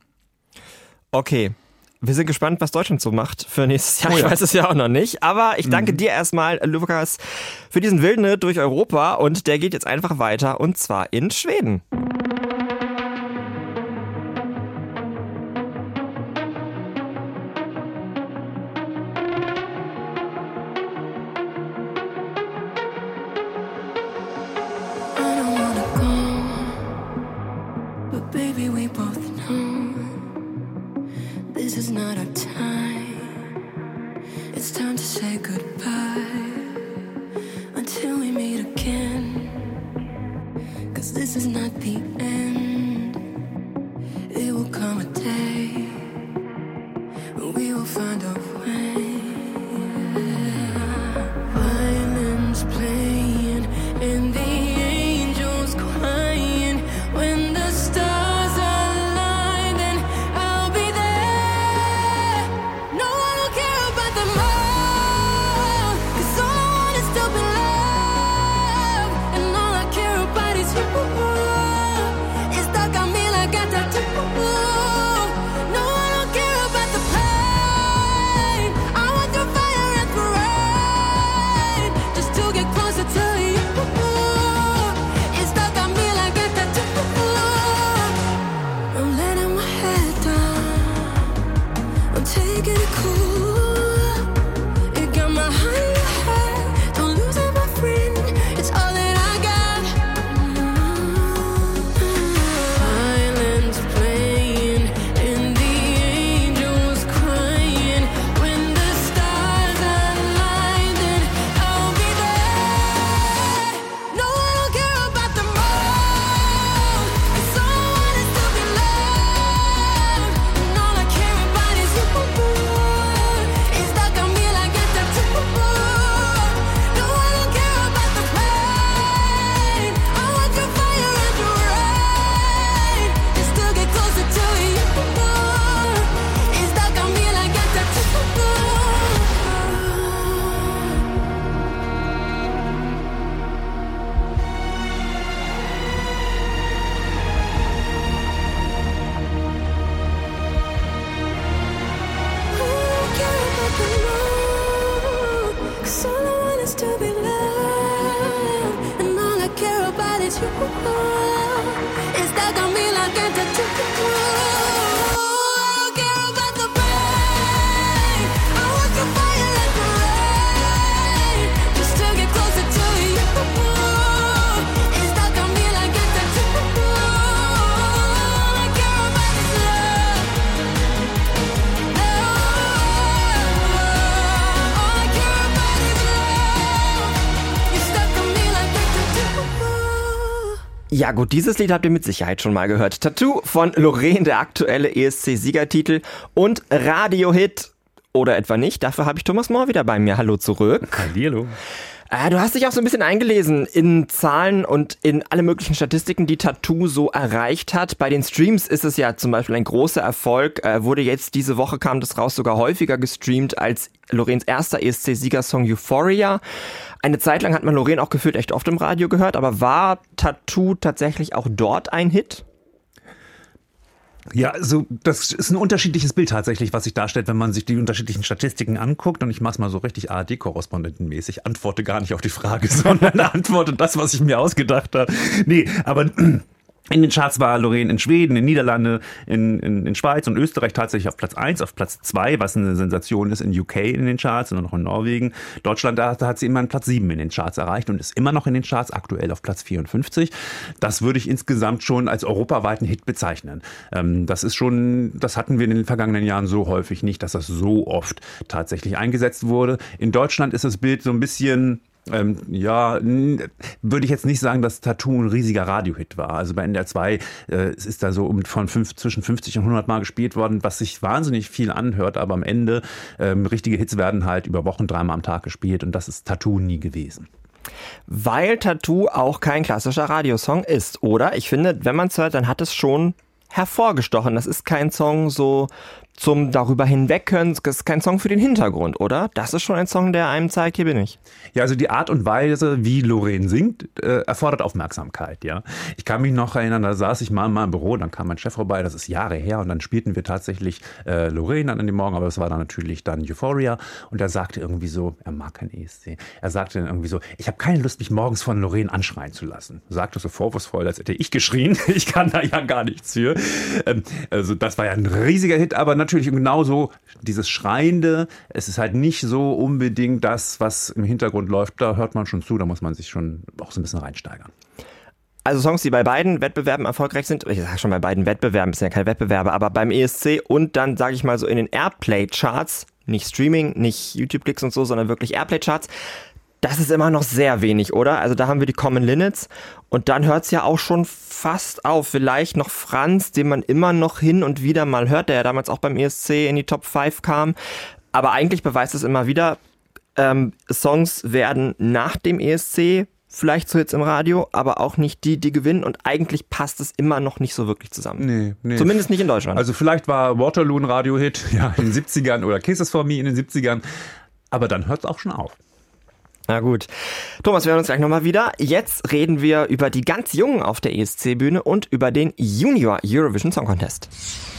Okay. Wir sind gespannt, was Deutschland so macht für nächstes Jahr. Ich weiß es ja auch noch nicht. Aber ich danke dir erstmal, Lukas, für diesen wilden Ritt durch Europa. Und der geht jetzt einfach weiter. Und zwar in Schweden. It's time to say goodbye until we meet again. 'Cause this is not the end. It will come a day when we will find a way. Violins playing and the angels crying. When the stars align, then I'll be there. No, I don't care about the more, 'cause all I want is to be loved, and all I care about is you. It's stuck on me like a tattoo. No, I don't care about the pain. I want the fire and the rain, just to get closer to you. It's stuck on me like a tattoo. I'm letting my head down. I'm taking it cool. You got my heart in your head. Don't lose it, my friend. It's all that I got. Violins playing and the angels crying. When the stars align, then I'll be there. No, I don't care about the more, 'cause all I want is to be loved, and all I care about is you. It's stuck on me like a tattoo. No, I don't care about the pain. I want your fire and your rain, just to get closer to you. It's stuck on me like a tattoo. Cause all I want is to be loved, and all I care about is you. It's stuck on me like a tattoo. I don't care about the pain. I want your fire and the rain, just to get closer to you. It's stuck on me like a tattoo. All I care about is love. All I care about is love. You're stuck on me like a tattoo. Ja gut, dieses Lied habt ihr mit Sicherheit schon mal gehört. Tattoo von Loreen, der aktuelle ESC-Siegertitel und Radiohit. Oder etwa nicht, dafür habe ich Thomas Mohr wieder bei mir. Hallo zurück. Hallihallo. Du hast dich auch so ein bisschen eingelesen in Zahlen und in alle möglichen Statistiken, die Tattoo so erreicht hat. Bei den Streams ist es ja zum Beispiel ein großer Erfolg. Wurde jetzt diese Woche, kam das raus, sogar häufiger gestreamt als Loreens erster ESC-Siegersong Euphoria. Eine Zeit lang hat man Loreen auch gefühlt echt oft im Radio gehört, aber war Tattoo tatsächlich auch dort ein Hit? Ja, also das ist ein unterschiedliches Bild tatsächlich, was sich darstellt, wenn man sich die unterschiedlichen Statistiken anguckt. Und ich mach's mal so richtig ARD-Korrespondentenmäßig. Antworte gar nicht auf die Frage, sondern antworte das, was ich mir ausgedacht habe. Nee, aber in den Charts war Loreen in Schweden, in Niederlande, in Schweiz und Österreich tatsächlich auf Platz 1, auf Platz 2, was eine Sensation ist, in UK in den Charts und noch in Norwegen. Deutschland, da hat sie immer einen Platz 7 in den Charts erreicht und ist immer noch in den Charts, aktuell auf Platz 54. Das würde ich insgesamt schon als europaweiten Hit bezeichnen. Das hatten wir in den vergangenen Jahren so häufig nicht, dass das so oft tatsächlich eingesetzt wurde. In Deutschland ist das Bild so ein bisschen... würde ich jetzt nicht sagen, dass Tattoo ein riesiger Radiohit war. Also bei NDR 2 es ist da so zwischen 50 und 100 Mal gespielt worden, was sich wahnsinnig viel anhört, aber am Ende richtige Hits werden halt über Wochen 3-mal am Tag gespielt und das ist Tattoo nie gewesen. Weil Tattoo auch kein klassischer Radiosong ist, oder? Ich finde, wenn man es hört, dann hat es schon hervorgestochen. Das ist kein Song so zum darüber hinwegkönnen, das ist kein Song für den Hintergrund, oder? Das ist schon ein Song, der einem zeigt, hier bin ich. Ja, also die Art und Weise, wie Loreen singt, erfordert Aufmerksamkeit, ja. Ich kann mich noch erinnern, da saß ich mal in meinem Büro, dann kam mein Chef vorbei, das ist Jahre her, und dann spielten wir tatsächlich Loreen dann an dem Morgen, aber es war dann natürlich dann Euphoria, und er sagte irgendwie so, er mag kein ESC, er sagte dann irgendwie so, ich habe keine Lust, mich morgens von Loreen anschreien zu lassen. Sagte so vorwurfsvoll, als hätte ich geschrien, ich kann da ja gar nichts für. Also das war ja ein riesiger Hit, aber natürlich genauso dieses Schreiende, es ist halt nicht so unbedingt das, was im Hintergrund läuft, da hört man schon zu, da muss man sich schon auch so ein bisschen reinsteigern. Also Songs, die bei beiden Wettbewerben erfolgreich sind, ich sage schon bei beiden Wettbewerben, ist ja keine Wettbewerbe, aber beim ESC und dann, sage ich mal so, in den Airplay-Charts nicht Streaming, nicht YouTube-Klicks und so, sondern wirklich Airplay-Charts. Das ist immer noch sehr wenig, oder? Also da haben wir die Common Linnets und dann hört es ja auch schon fast auf. Vielleicht noch Franz, den man immer noch hin und wieder mal hört, der ja damals auch beim ESC in die Top 5 kam. Aber eigentlich beweist es immer wieder, Songs werden nach dem ESC vielleicht so jetzt im Radio, aber auch nicht die gewinnen und eigentlich passt es immer noch nicht so wirklich zusammen. Nee. Zumindest nicht in Deutschland. Also vielleicht war Waterloo ein Radio-Hit, ja, in den 70ern oder Kisses for Me in den 70ern, aber dann hört es auch schon auf. Na gut. Thomas, wir hören uns gleich nochmal wieder. Jetzt reden wir über die ganz Jungen auf der ESC-Bühne und über den Junior Eurovision Song Contest.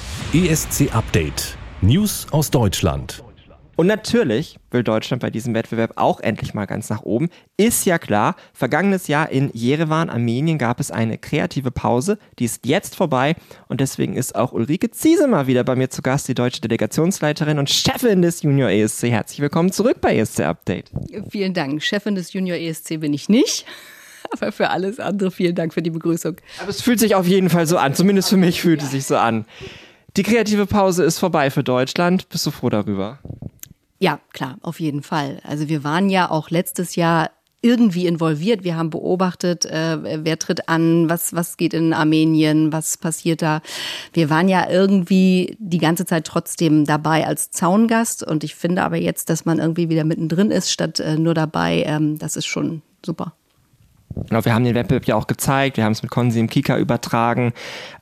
ESC Update. News aus Deutschland. Und natürlich will Deutschland bei diesem Wettbewerb auch endlich mal ganz nach oben. Ist ja klar, vergangenes Jahr in Jerewan, Armenien, gab es eine kreative Pause. Die ist jetzt vorbei und deswegen ist auch Ulrike Ziese mal wieder bei mir zu Gast, die deutsche Delegationsleiterin und Chefin des Junior ESC. Herzlich willkommen zurück bei ESC Update. Vielen Dank. Chefin des Junior ESC bin ich nicht. Aber für alles andere vielen Dank für die Begrüßung. Aber es fühlt sich auf jeden Fall so an. Zumindest für mich fühlt es sich so an. Die kreative Pause ist vorbei für Deutschland. Bist du froh darüber? Ja, klar, auf jeden Fall. Also wir waren ja auch letztes Jahr irgendwie involviert. Wir haben beobachtet, wer tritt an, was geht in Armenien, was passiert da. Wir waren ja irgendwie die ganze Zeit trotzdem dabei als Zaungast. Und ich finde aber jetzt, dass man irgendwie wieder mittendrin ist, statt nur dabei, das ist schon super. Genau, wir haben den Wettbewerb ja auch gezeigt, wir haben es mit Konzi im Kika übertragen.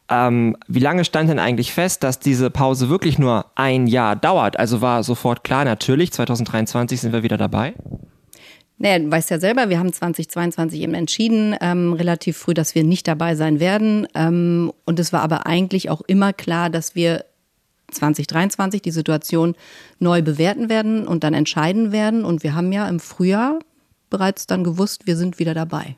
Wie lange stand denn eigentlich fest, dass diese Pause wirklich nur ein Jahr dauert? Also war sofort klar, natürlich, 2023 sind wir wieder dabei? Naja, du weißt ja selber, wir haben 2022 eben entschieden, relativ früh, dass wir nicht dabei sein werden. Und es war aber eigentlich auch immer klar, dass wir 2023 die Situation neu bewerten werden und dann entscheiden werden. Und wir haben ja im Frühjahr bereits dann gewusst, wir sind wieder dabei.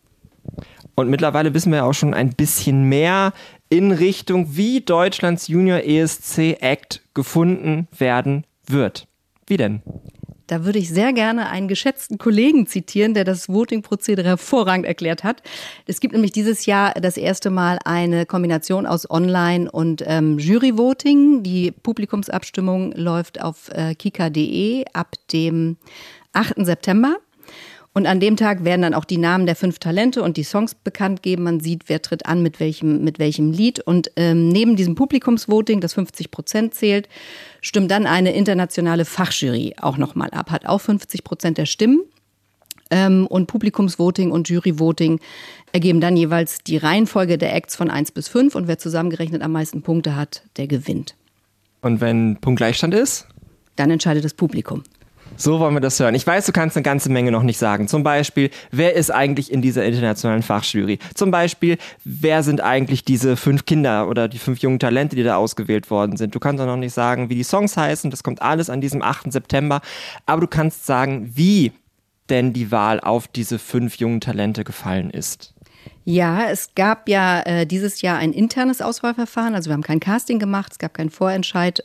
Und mittlerweile wissen wir ja auch schon ein bisschen mehr in Richtung, wie Deutschlands Junior ESC Act gefunden werden wird. Wie denn? Da würde ich sehr gerne einen geschätzten Kollegen zitieren, der das Voting-Prozedere hervorragend erklärt hat. Es gibt nämlich dieses Jahr das erste Mal eine Kombination aus Online- und Jury-Voting. Die Publikumsabstimmung läuft auf kika.de ab dem 8. September. Und an dem Tag werden dann auch die Namen der 5 Talente und die Songs bekannt geben. Man sieht, wer tritt an mit welchem Lied. Und neben diesem Publikumsvoting, das 50% zählt, stimmt dann eine internationale Fachjury auch nochmal ab. Hat auch 50% der Stimmen. Und Publikumsvoting und Juryvoting ergeben dann jeweils die Reihenfolge der Acts von 1 bis 5. Und wer zusammengerechnet am meisten Punkte hat, der gewinnt. Und wenn Punktgleichstand ist? Dann entscheidet das Publikum. So wollen wir das hören. Ich weiß, du kannst eine ganze Menge noch nicht sagen. Zum Beispiel, wer ist eigentlich in dieser internationalen Fachjury? Zum Beispiel, wer sind eigentlich diese 5 Kinder oder die 5 jungen Talente, die da ausgewählt worden sind? Du kannst auch noch nicht sagen, wie die Songs heißen. Das kommt alles an diesem 8. September. Aber du kannst sagen, wie denn die Wahl auf diese 5 jungen Talente gefallen ist. Ja, es gab ja dieses Jahr ein internes Auswahlverfahren. Also wir haben kein Casting gemacht, es gab keinen Vorentscheid.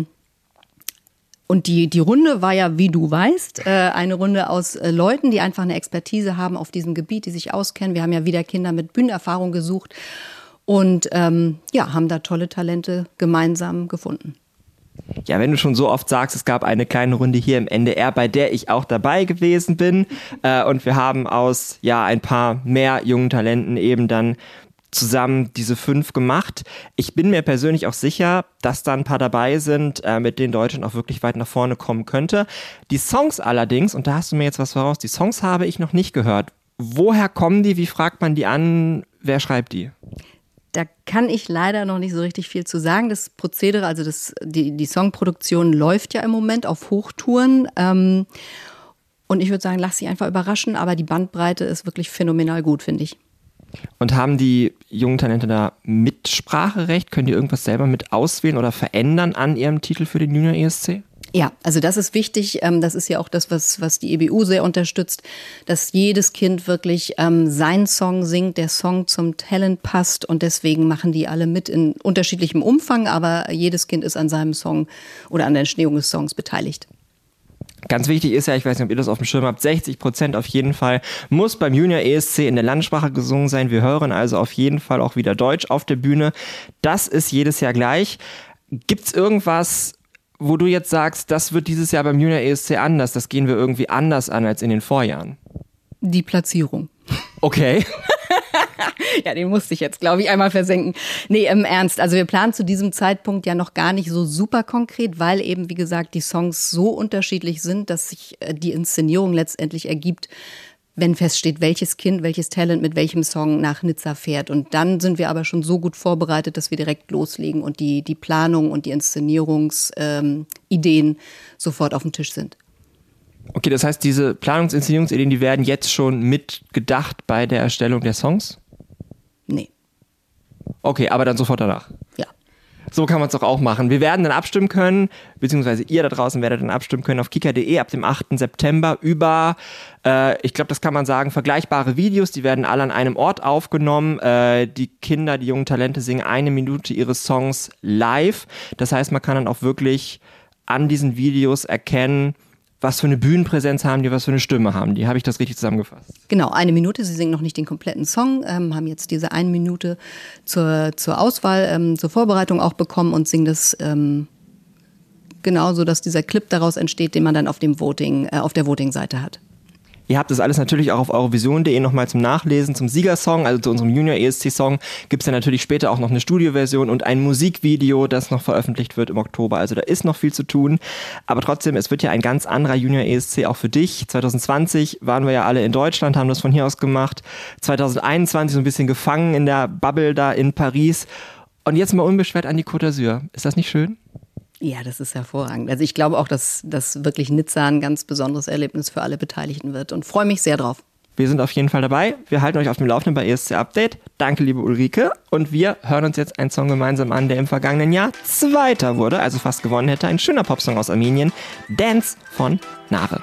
Und die Runde war ja, wie du weißt, eine Runde aus Leuten, die einfach eine Expertise haben auf diesem Gebiet, die sich auskennen. Wir haben ja wieder Kinder mit Bühnenerfahrung gesucht und haben da tolle Talente gemeinsam gefunden. Ja, wenn du schon so oft sagst, es gab eine kleine Runde hier im NDR, bei der ich auch dabei gewesen bin. Und wir haben aus ein paar mehr jungen Talenten eben dann zusammen diese 5 gemacht. Ich bin mir persönlich auch sicher, dass da ein paar dabei sind, mit denen Deutschland auch wirklich weit nach vorne kommen könnte. Die Songs allerdings, und da hast du mir jetzt was voraus, die Songs habe ich noch nicht gehört. Woher kommen die? Wie fragt man die an? Wer schreibt die? Da kann ich leider noch nicht so richtig viel zu sagen. Das Prozedere, also die Songproduktion läuft ja im Moment auf Hochtouren. Und ich würde sagen, lass dich einfach überraschen, aber die Bandbreite ist wirklich phänomenal gut, finde ich. Und haben die jungen Talente da Mitspracherecht? Können die irgendwas selber mit auswählen oder verändern an ihrem Titel für den Junior ESC? Ja, also das ist wichtig. Das ist ja auch das, was die EBU sehr unterstützt, dass jedes Kind wirklich seinen Song singt, der Song zum Talent passt. Und deswegen machen die alle mit in unterschiedlichem Umfang, aber jedes Kind ist an seinem Song oder an der Entstehung des Songs beteiligt. Ganz wichtig ist ja, ich weiß nicht, ob ihr das auf dem Schirm habt, 60% auf jeden Fall muss beim Junior ESC in der Landessprache gesungen sein. Wir hören also auf jeden Fall auch wieder Deutsch auf der Bühne. Das ist jedes Jahr gleich. Gibt's irgendwas, wo du jetzt sagst, das wird dieses Jahr beim Junior ESC anders, das gehen wir irgendwie anders an als in den Vorjahren? Die Platzierung. Okay. Ja, den musste ich jetzt, glaube ich, einmal versenken. Nee, im Ernst. Also wir planen zu diesem Zeitpunkt ja noch gar nicht so super konkret, weil eben, wie gesagt, die Songs so unterschiedlich sind, dass sich die Inszenierung letztendlich ergibt, wenn feststeht, welches Kind, welches Talent mit welchem Song nach Nizza fährt. Und dann sind wir aber schon so gut vorbereitet, dass wir direkt loslegen und die Planung und die Inszenierungsideen sofort auf dem Tisch sind. Okay, das heißt, diese Planungsinszenierungsideen, die werden jetzt schon mitgedacht bei der Erstellung der Songs? Nee. Okay, aber dann sofort danach? Ja. So kann man es doch auch machen. Wir werden dann abstimmen können, beziehungsweise ihr da draußen werdet dann abstimmen können auf kika.de ab dem 8. September über, ich glaube, das kann man sagen, vergleichbare Videos. Die werden alle an einem Ort aufgenommen. Die Kinder, die jungen Talente singen 1 Minute ihre Songs live. Das heißt, man kann dann auch wirklich an diesen Videos erkennen, was für eine Bühnenpräsenz haben die, was für eine Stimme haben die. Habe ich das richtig zusammengefasst? Genau, 1 Minute. Sie singen noch nicht den kompletten Song, haben jetzt diese 1 Minute zur Auswahl, zur Vorbereitung auch bekommen und singen das genau so, dass dieser Clip daraus entsteht, den man dann auf der Voting-Seite hat. Ihr habt das alles natürlich auch auf eurovision.de nochmal zum Nachlesen, zum Siegersong, also zu unserem Junior ESC-Song, gibt es ja natürlich später auch noch eine Studioversion und ein Musikvideo, das noch veröffentlicht wird im Oktober. Also da ist noch viel zu tun, aber trotzdem, es wird ja ein ganz anderer Junior ESC auch für dich. 2020 waren wir ja alle in Deutschland, haben das von hier aus gemacht. 2021 so ein bisschen gefangen in der Bubble da in Paris. Und jetzt mal unbeschwert an die Côte d'Azur. Ist das nicht schön? Ja, das ist hervorragend. Also ich glaube auch, dass das wirklich Nizza ein ganz besonderes Erlebnis für alle Beteiligten wird und freue mich sehr drauf. Wir sind auf jeden Fall dabei. Wir halten euch auf dem Laufenden bei ESC Update. Danke, liebe Ulrike. Und wir hören uns jetzt einen Song gemeinsam an, der im vergangenen Jahr Zweiter wurde, also fast gewonnen hätte. Ein schöner Popsong aus Armenien. Dance von Nare.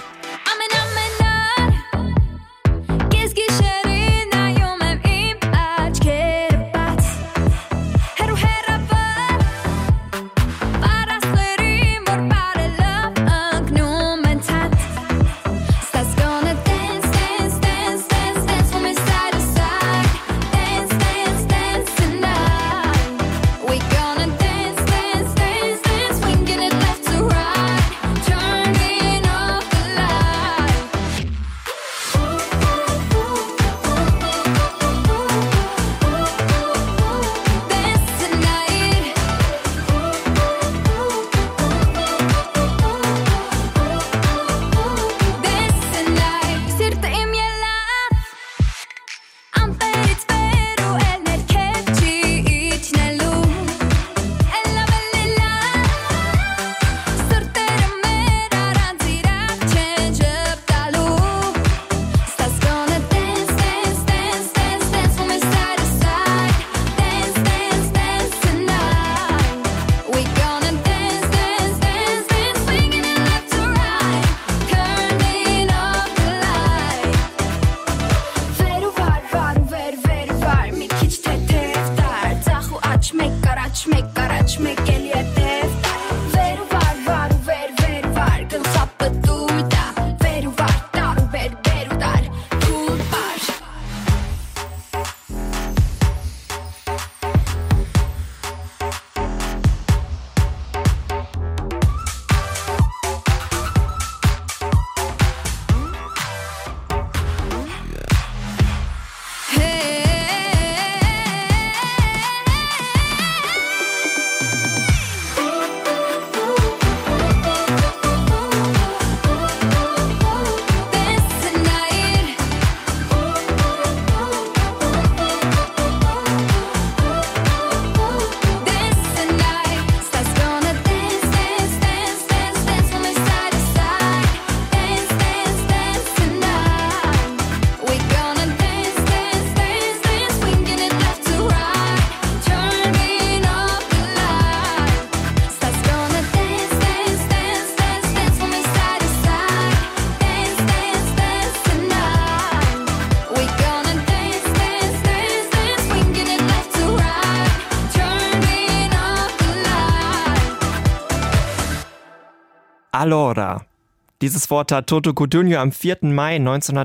Allora. Dieses Wort hat Toto Cutugno am 4. Mai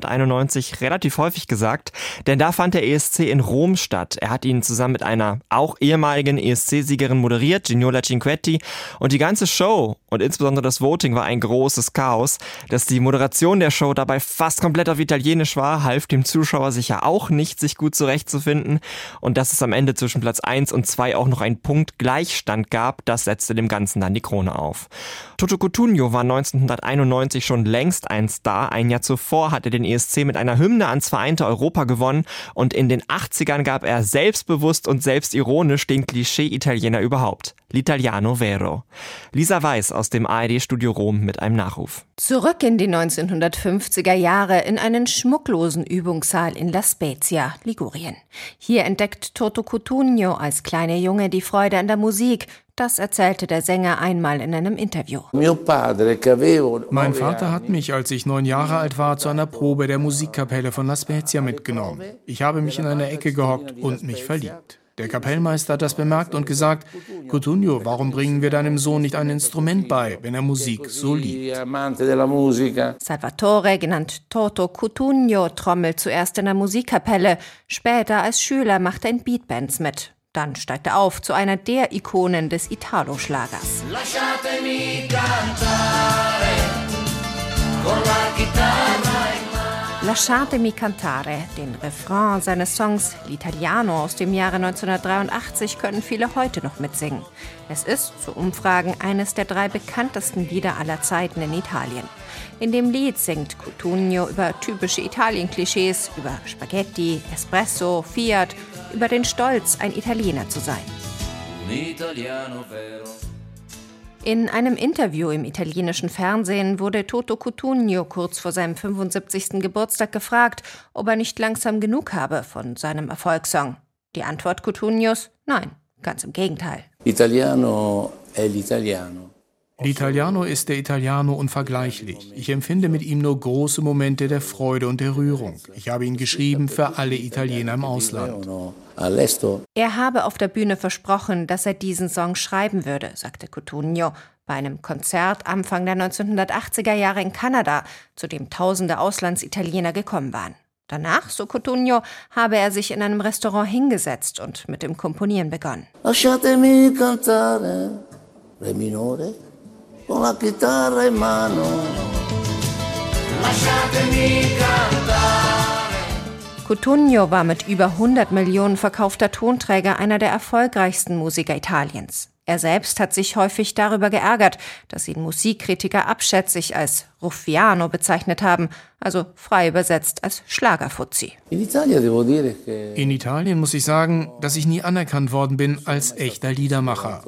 1991 relativ häufig gesagt, denn da fand der ESC in Rom statt. Er hat ihn zusammen mit einer auch ehemaligen ESC-Siegerin moderiert, Ginola Cinquetti, und die ganze Show Und insbesondere das Voting war ein großes Chaos. Dass die Moderation der Show dabei fast komplett auf Italienisch war, half dem Zuschauer sicher auch nicht, sich gut zurechtzufinden. Und dass es am Ende zwischen Platz 1 und 2 auch noch einen Punkt Gleichstand gab, das setzte dem Ganzen dann die Krone auf. Toto Cutugno war 1991 schon längst ein Star. Ein Jahr zuvor hat er den ESC mit einer Hymne ans vereinte Europa gewonnen. Und in den 80ern gab er selbstbewusst und selbstironisch den Klischee-Italiener überhaupt. L'Italiano Vero. Lisa Weiß aus dem ARD-Studio Rom mit einem Nachruf. Zurück in die 1950er Jahre in einen schmucklosen Übungssaal in La Spezia, Ligurien. Hier entdeckt Toto Cutugno als kleiner Junge die Freude an der Musik. Das erzählte der Sänger einmal in einem Interview. Mein Vater hat mich, als ich 9 Jahre alt war, zu einer Probe der Musikkapelle von La Spezia mitgenommen. Ich habe mich in einer Ecke gehockt und mich verliebt. Der Kapellmeister hat das bemerkt und gesagt, Cutugno, warum bringen wir deinem Sohn nicht ein Instrument bei, wenn er Musik so liebt? Salvatore, genannt Toto Cutugno, trommelt zuerst in der Musikkapelle. Später als Schüler macht er in Beatbands mit. Dann steigt er auf zu einer der Ikonen des Italo-Schlagers. Lasciatemi cantare con la chitarra. Lasciatemi cantare, den Refrain seines Songs L'Italiano aus dem Jahre 1983, können viele heute noch mitsingen. Es ist, zu Umfragen, eines der 3 bekanntesten Lieder aller Zeiten in Italien. In dem Lied singt Cutugno über typische Italien-Klischees, über Spaghetti, Espresso, Fiat, über den Stolz, ein Italiener zu sein. In einem Interview im italienischen Fernsehen wurde Toto Cutugno kurz vor seinem 75. Geburtstag gefragt, ob er nicht langsam genug habe von seinem Erfolgssong. Die Antwort Cutugnos: Nein, ganz im Gegenteil. L'Italiano ist der Italiano unvergleichlich. Ich empfinde mit ihm nur große Momente der Freude und der Rührung. Ich habe ihn geschrieben für alle Italiener im Ausland. Er habe auf der Bühne versprochen, dass er diesen Song schreiben würde, sagte Cutugno bei einem Konzert Anfang der 1980er Jahre in Kanada, zu dem tausende Auslandsitaliener gekommen waren. Danach, so Cutugno, habe er sich in einem Restaurant hingesetzt und mit dem Komponieren begonnen. Lasciatemi cantare, re minore, con la chitarra in mano. Lasciatemi cantare. Cutugno war mit über 100 Millionen verkaufter Tonträger einer der erfolgreichsten Musiker Italiens. Er selbst hat sich häufig darüber geärgert, dass ihn Musikkritiker abschätzig als Ruffiano bezeichnet haben, also frei übersetzt als Schlagerfuzzi. In Italien muss ich sagen, dass ich nie anerkannt worden bin als echter Liedermacher.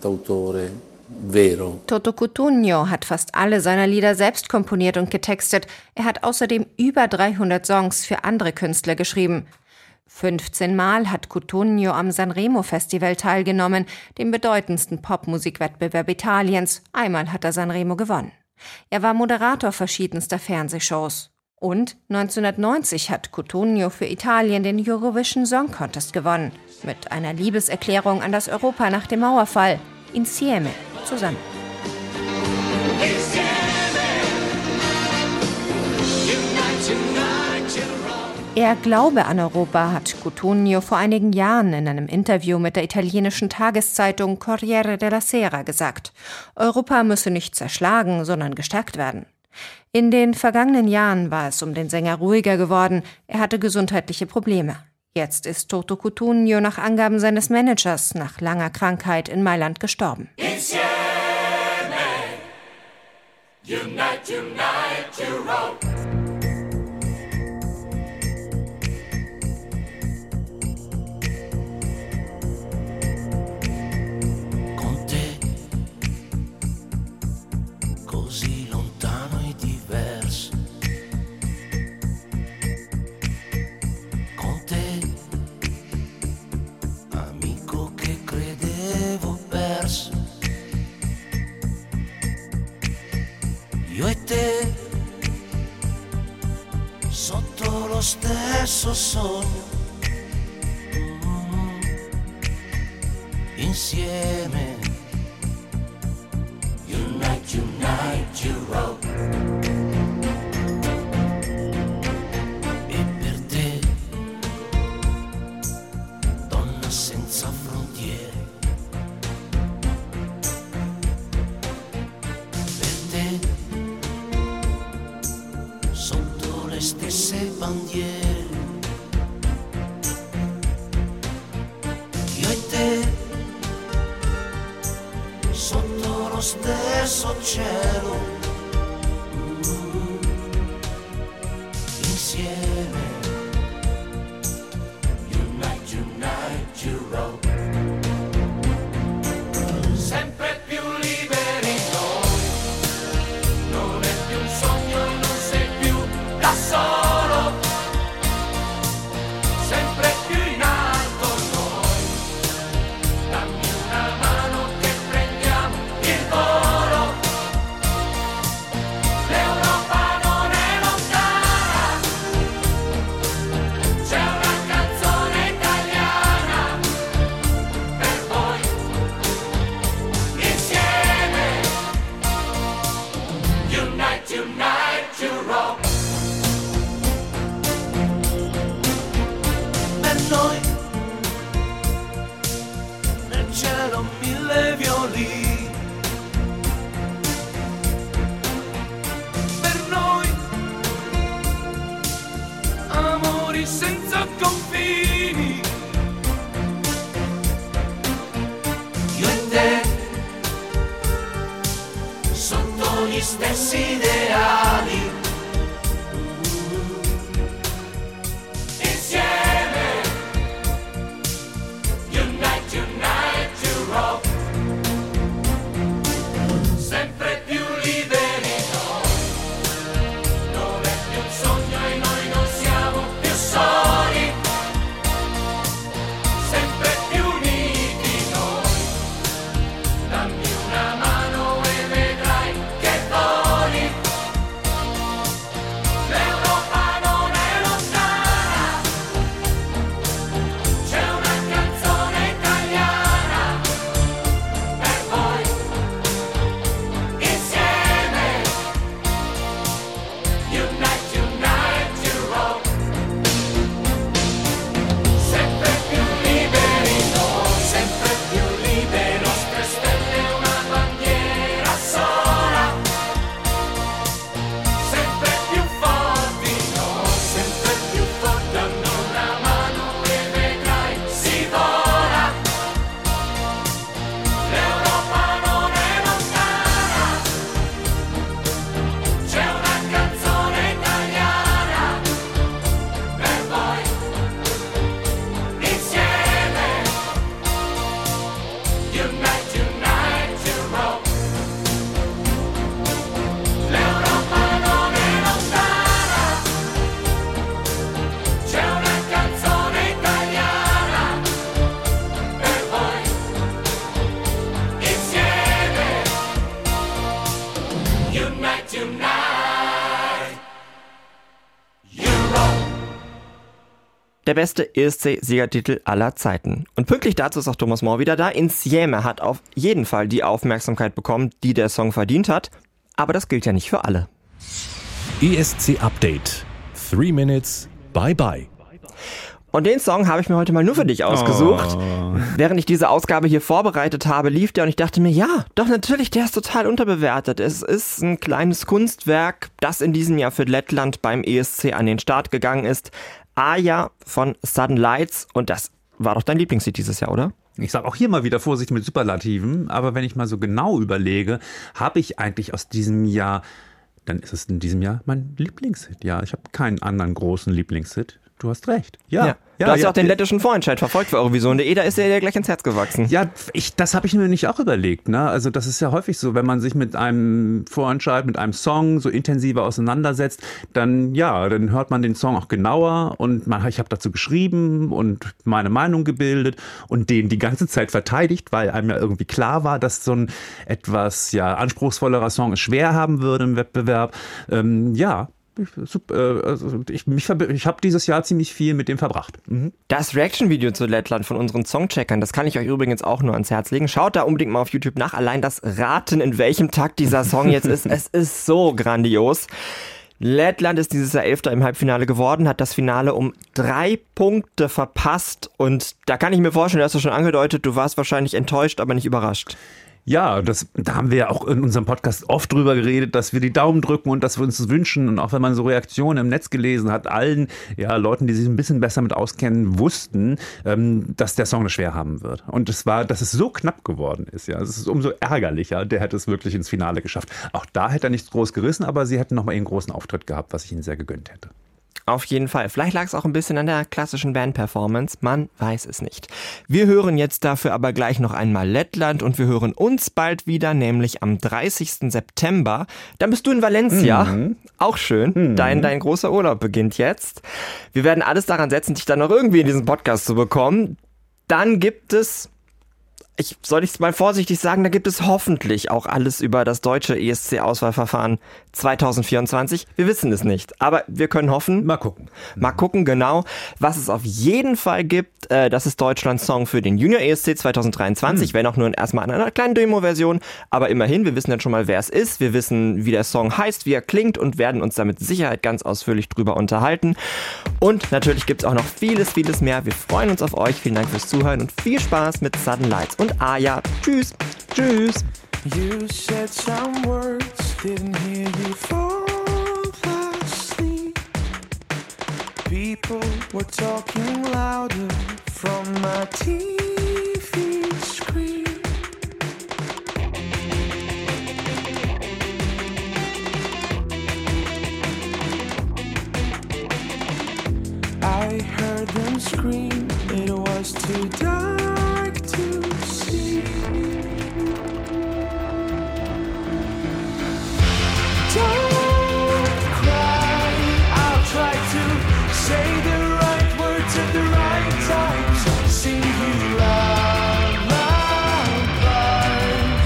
Toto Cutugno hat fast alle seiner Lieder selbst komponiert und getextet. Er hat außerdem über 300 Songs für andere Künstler geschrieben. 15 Mal hat Cutugno am Sanremo-Festival teilgenommen, dem bedeutendsten Popmusikwettbewerb Italiens. Einmal hat er Sanremo gewonnen. Er war Moderator verschiedenster Fernsehshows. Und 1990 hat Cutugno für Italien den Eurovision Song Contest gewonnen. Mit einer Liebeserklärung an das Europa nach dem Mauerfall. Insieme, zusammen. Er glaube an Europa, hat Cutugno vor einigen Jahren in einem Interview mit der italienischen Tageszeitung Corriere della Sera gesagt. Europa müsse nicht zerschlagen, sondern gestärkt werden. In den vergangenen Jahren war es um den Sänger ruhiger geworden. Er hatte gesundheitliche Probleme. Jetzt ist Toto Cutugno nach Angaben seines Managers nach langer Krankheit in Mailand gestorben. Insieme, unite, unite, Europe. Con te, così lontano e diverso. Con te, amico che credevo perso. Io e te, sotto lo stesso sogno, insieme, unite, unite, Europe. E per te, donna senza frontiere, bandiere. Io e te sotto lo stesso cielo, insieme. Unite, unite, Europe. Sempre più liberi noi, non è più un sogno e non sei più da solo, sempre più in alto noi, dammi una mano che prendiamo il volo, l'Europa non è lontana, c'è una canzone italiana per voi, insieme, unite, unite, Europe. Per noi nel cielo 1000 violini, per noi amori senza confini, io e te sotto gli stessi ideali, insieme, unite, unite, Europe. Sempre più liberi noi, non è più un sogno e noi non siamo più soli, sempre più uniti noi, dammi una mano e vedrai che voli, l'Europa non è lontana, c'è una canzone italiana per voi, insieme, unite, unite, Europe. Sempre più liberi noi, sempre più liberi, nostre stelle una bandiera sola, sempre più forti noi, sempre più forti, dammi una mano e vedrai si vola, l'Europa non è lontana, c'è una canzone italiana per voi, insieme, unite, unite, Europe. L'Europa non è lontana, c'è una canzone italiana per voi, insieme, unite, unite, Europe. Der beste ESC-Siegertitel aller Zeiten. Und pünktlich dazu ist auch Thomas More wieder da. Insieme hat auf jeden Fall die Aufmerksamkeit bekommen, die der Song verdient hat. Aber das gilt ja nicht für alle. ESC Update. 3 Minutes. Bye bye. Und den Song habe ich mir heute mal nur für dich ausgesucht. Während ich diese Ausgabe hier vorbereitet habe, lief der und ich dachte mir, ja, doch natürlich, der ist total unterbewertet. Es ist ein kleines Kunstwerk, das in diesem Jahr für Lettland beim ESC an den Start gegangen ist. Aja von Sudden Lights, und das war doch dein Lieblingslied dieses Jahr, oder? Ich sage auch hier mal wieder Vorsicht mit Superlativen, aber wenn ich mal so genau überlege, habe ich eigentlich aus diesem Jahr, dann ist es in diesem Jahr mein Lieblingshit. Ja, ich habe keinen anderen großen Lieblingshit. Du hast recht. Ja. Du hast ja auch den lettischen Vorentscheid verfolgt für Eurovision.de, da ist er dir gleich ins Herz gewachsen. Ja, das habe ich mir nicht auch überlegt. Ne? Also das ist ja häufig so, wenn man sich mit einem Vorentscheid, mit einem Song so intensiver auseinandersetzt, dann hört man den Song auch genauer und ich habe dazu geschrieben und meine Meinung gebildet und den die ganze Zeit verteidigt, weil einem ja irgendwie klar war, dass so ein etwas anspruchsvollerer Song es schwer haben würde im Wettbewerb. Ich habe dieses Jahr ziemlich viel mit dem verbracht. Mhm. Das Reaction-Video zu Lettland von unseren Songcheckern, das kann ich euch übrigens auch nur ans Herz legen. Schaut da unbedingt mal auf YouTube nach. Allein das Raten, in welchem Takt dieser Song jetzt ist, es ist so grandios. Lettland ist dieses Jahr 11. im Halbfinale geworden, hat das Finale um 3 Punkte verpasst. Und da kann ich mir vorstellen, du hast es schon angedeutet, du warst wahrscheinlich enttäuscht, aber nicht überrascht. Ja, da haben wir ja auch in unserem Podcast oft drüber geredet, dass wir die Daumen drücken und dass wir uns das wünschen. Und auch wenn man so Reaktionen im Netz gelesen hat, allen Leuten, die sich ein bisschen besser mit auskennen, wussten, dass der Song es schwer haben wird. Und dass es so knapp geworden ist. Ja, es ist umso ärgerlicher. Der hätte es wirklich ins Finale geschafft. Auch da hätte er nichts groß gerissen, aber sie hätten nochmal einen großen Auftritt gehabt, was ich ihnen sehr gegönnt hätte. Auf jeden Fall. Vielleicht lag es auch ein bisschen an der klassischen Band-Performance. Man weiß es nicht. Wir hören jetzt dafür aber gleich noch einmal Lettland und wir hören uns bald wieder, nämlich am 30. September. Dann bist du in Valencia. Auch schön. Dein großer Urlaub beginnt jetzt. Wir werden alles daran setzen, dich dann noch irgendwie in diesen Podcast zu bekommen. Dann gibt es... soll ich es mal vorsichtig sagen, da gibt es hoffentlich auch alles über das deutsche ESC-Auswahlverfahren 2024. Wir wissen es nicht, aber wir können hoffen. Mal gucken. Mal gucken, genau. Was es auf jeden Fall gibt, das ist Deutschlands Song für den Junior ESC 2023, wenn auch nur erstmal in einer kleinen Demo-Version. Aber immerhin, wir wissen jetzt schon mal, wer es ist. Wir wissen, wie der Song heißt, wie er klingt und werden uns da mit Sicherheit ganz ausführlich drüber unterhalten. Und natürlich gibt es auch noch vieles, vieles mehr. Wir freuen uns auf euch. Vielen Dank fürs Zuhören und viel Spaß mit Sudden Lights. Und Aya. Tschüss. Tschüss. You said some words, didn't hear you fall asleep. People were talking louder from my TV screen. I heard them scream, it was too dark to see. Don't cry, I'll try to say the right words at the right times. Sing you loud, loud, loud.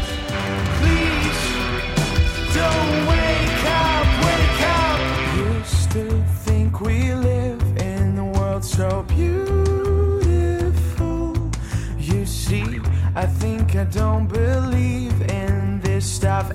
Please, don't wake up. You still think we live in a world so beautiful. You see, I think I don't believe in this stuff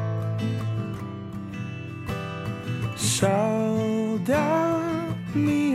Salda me.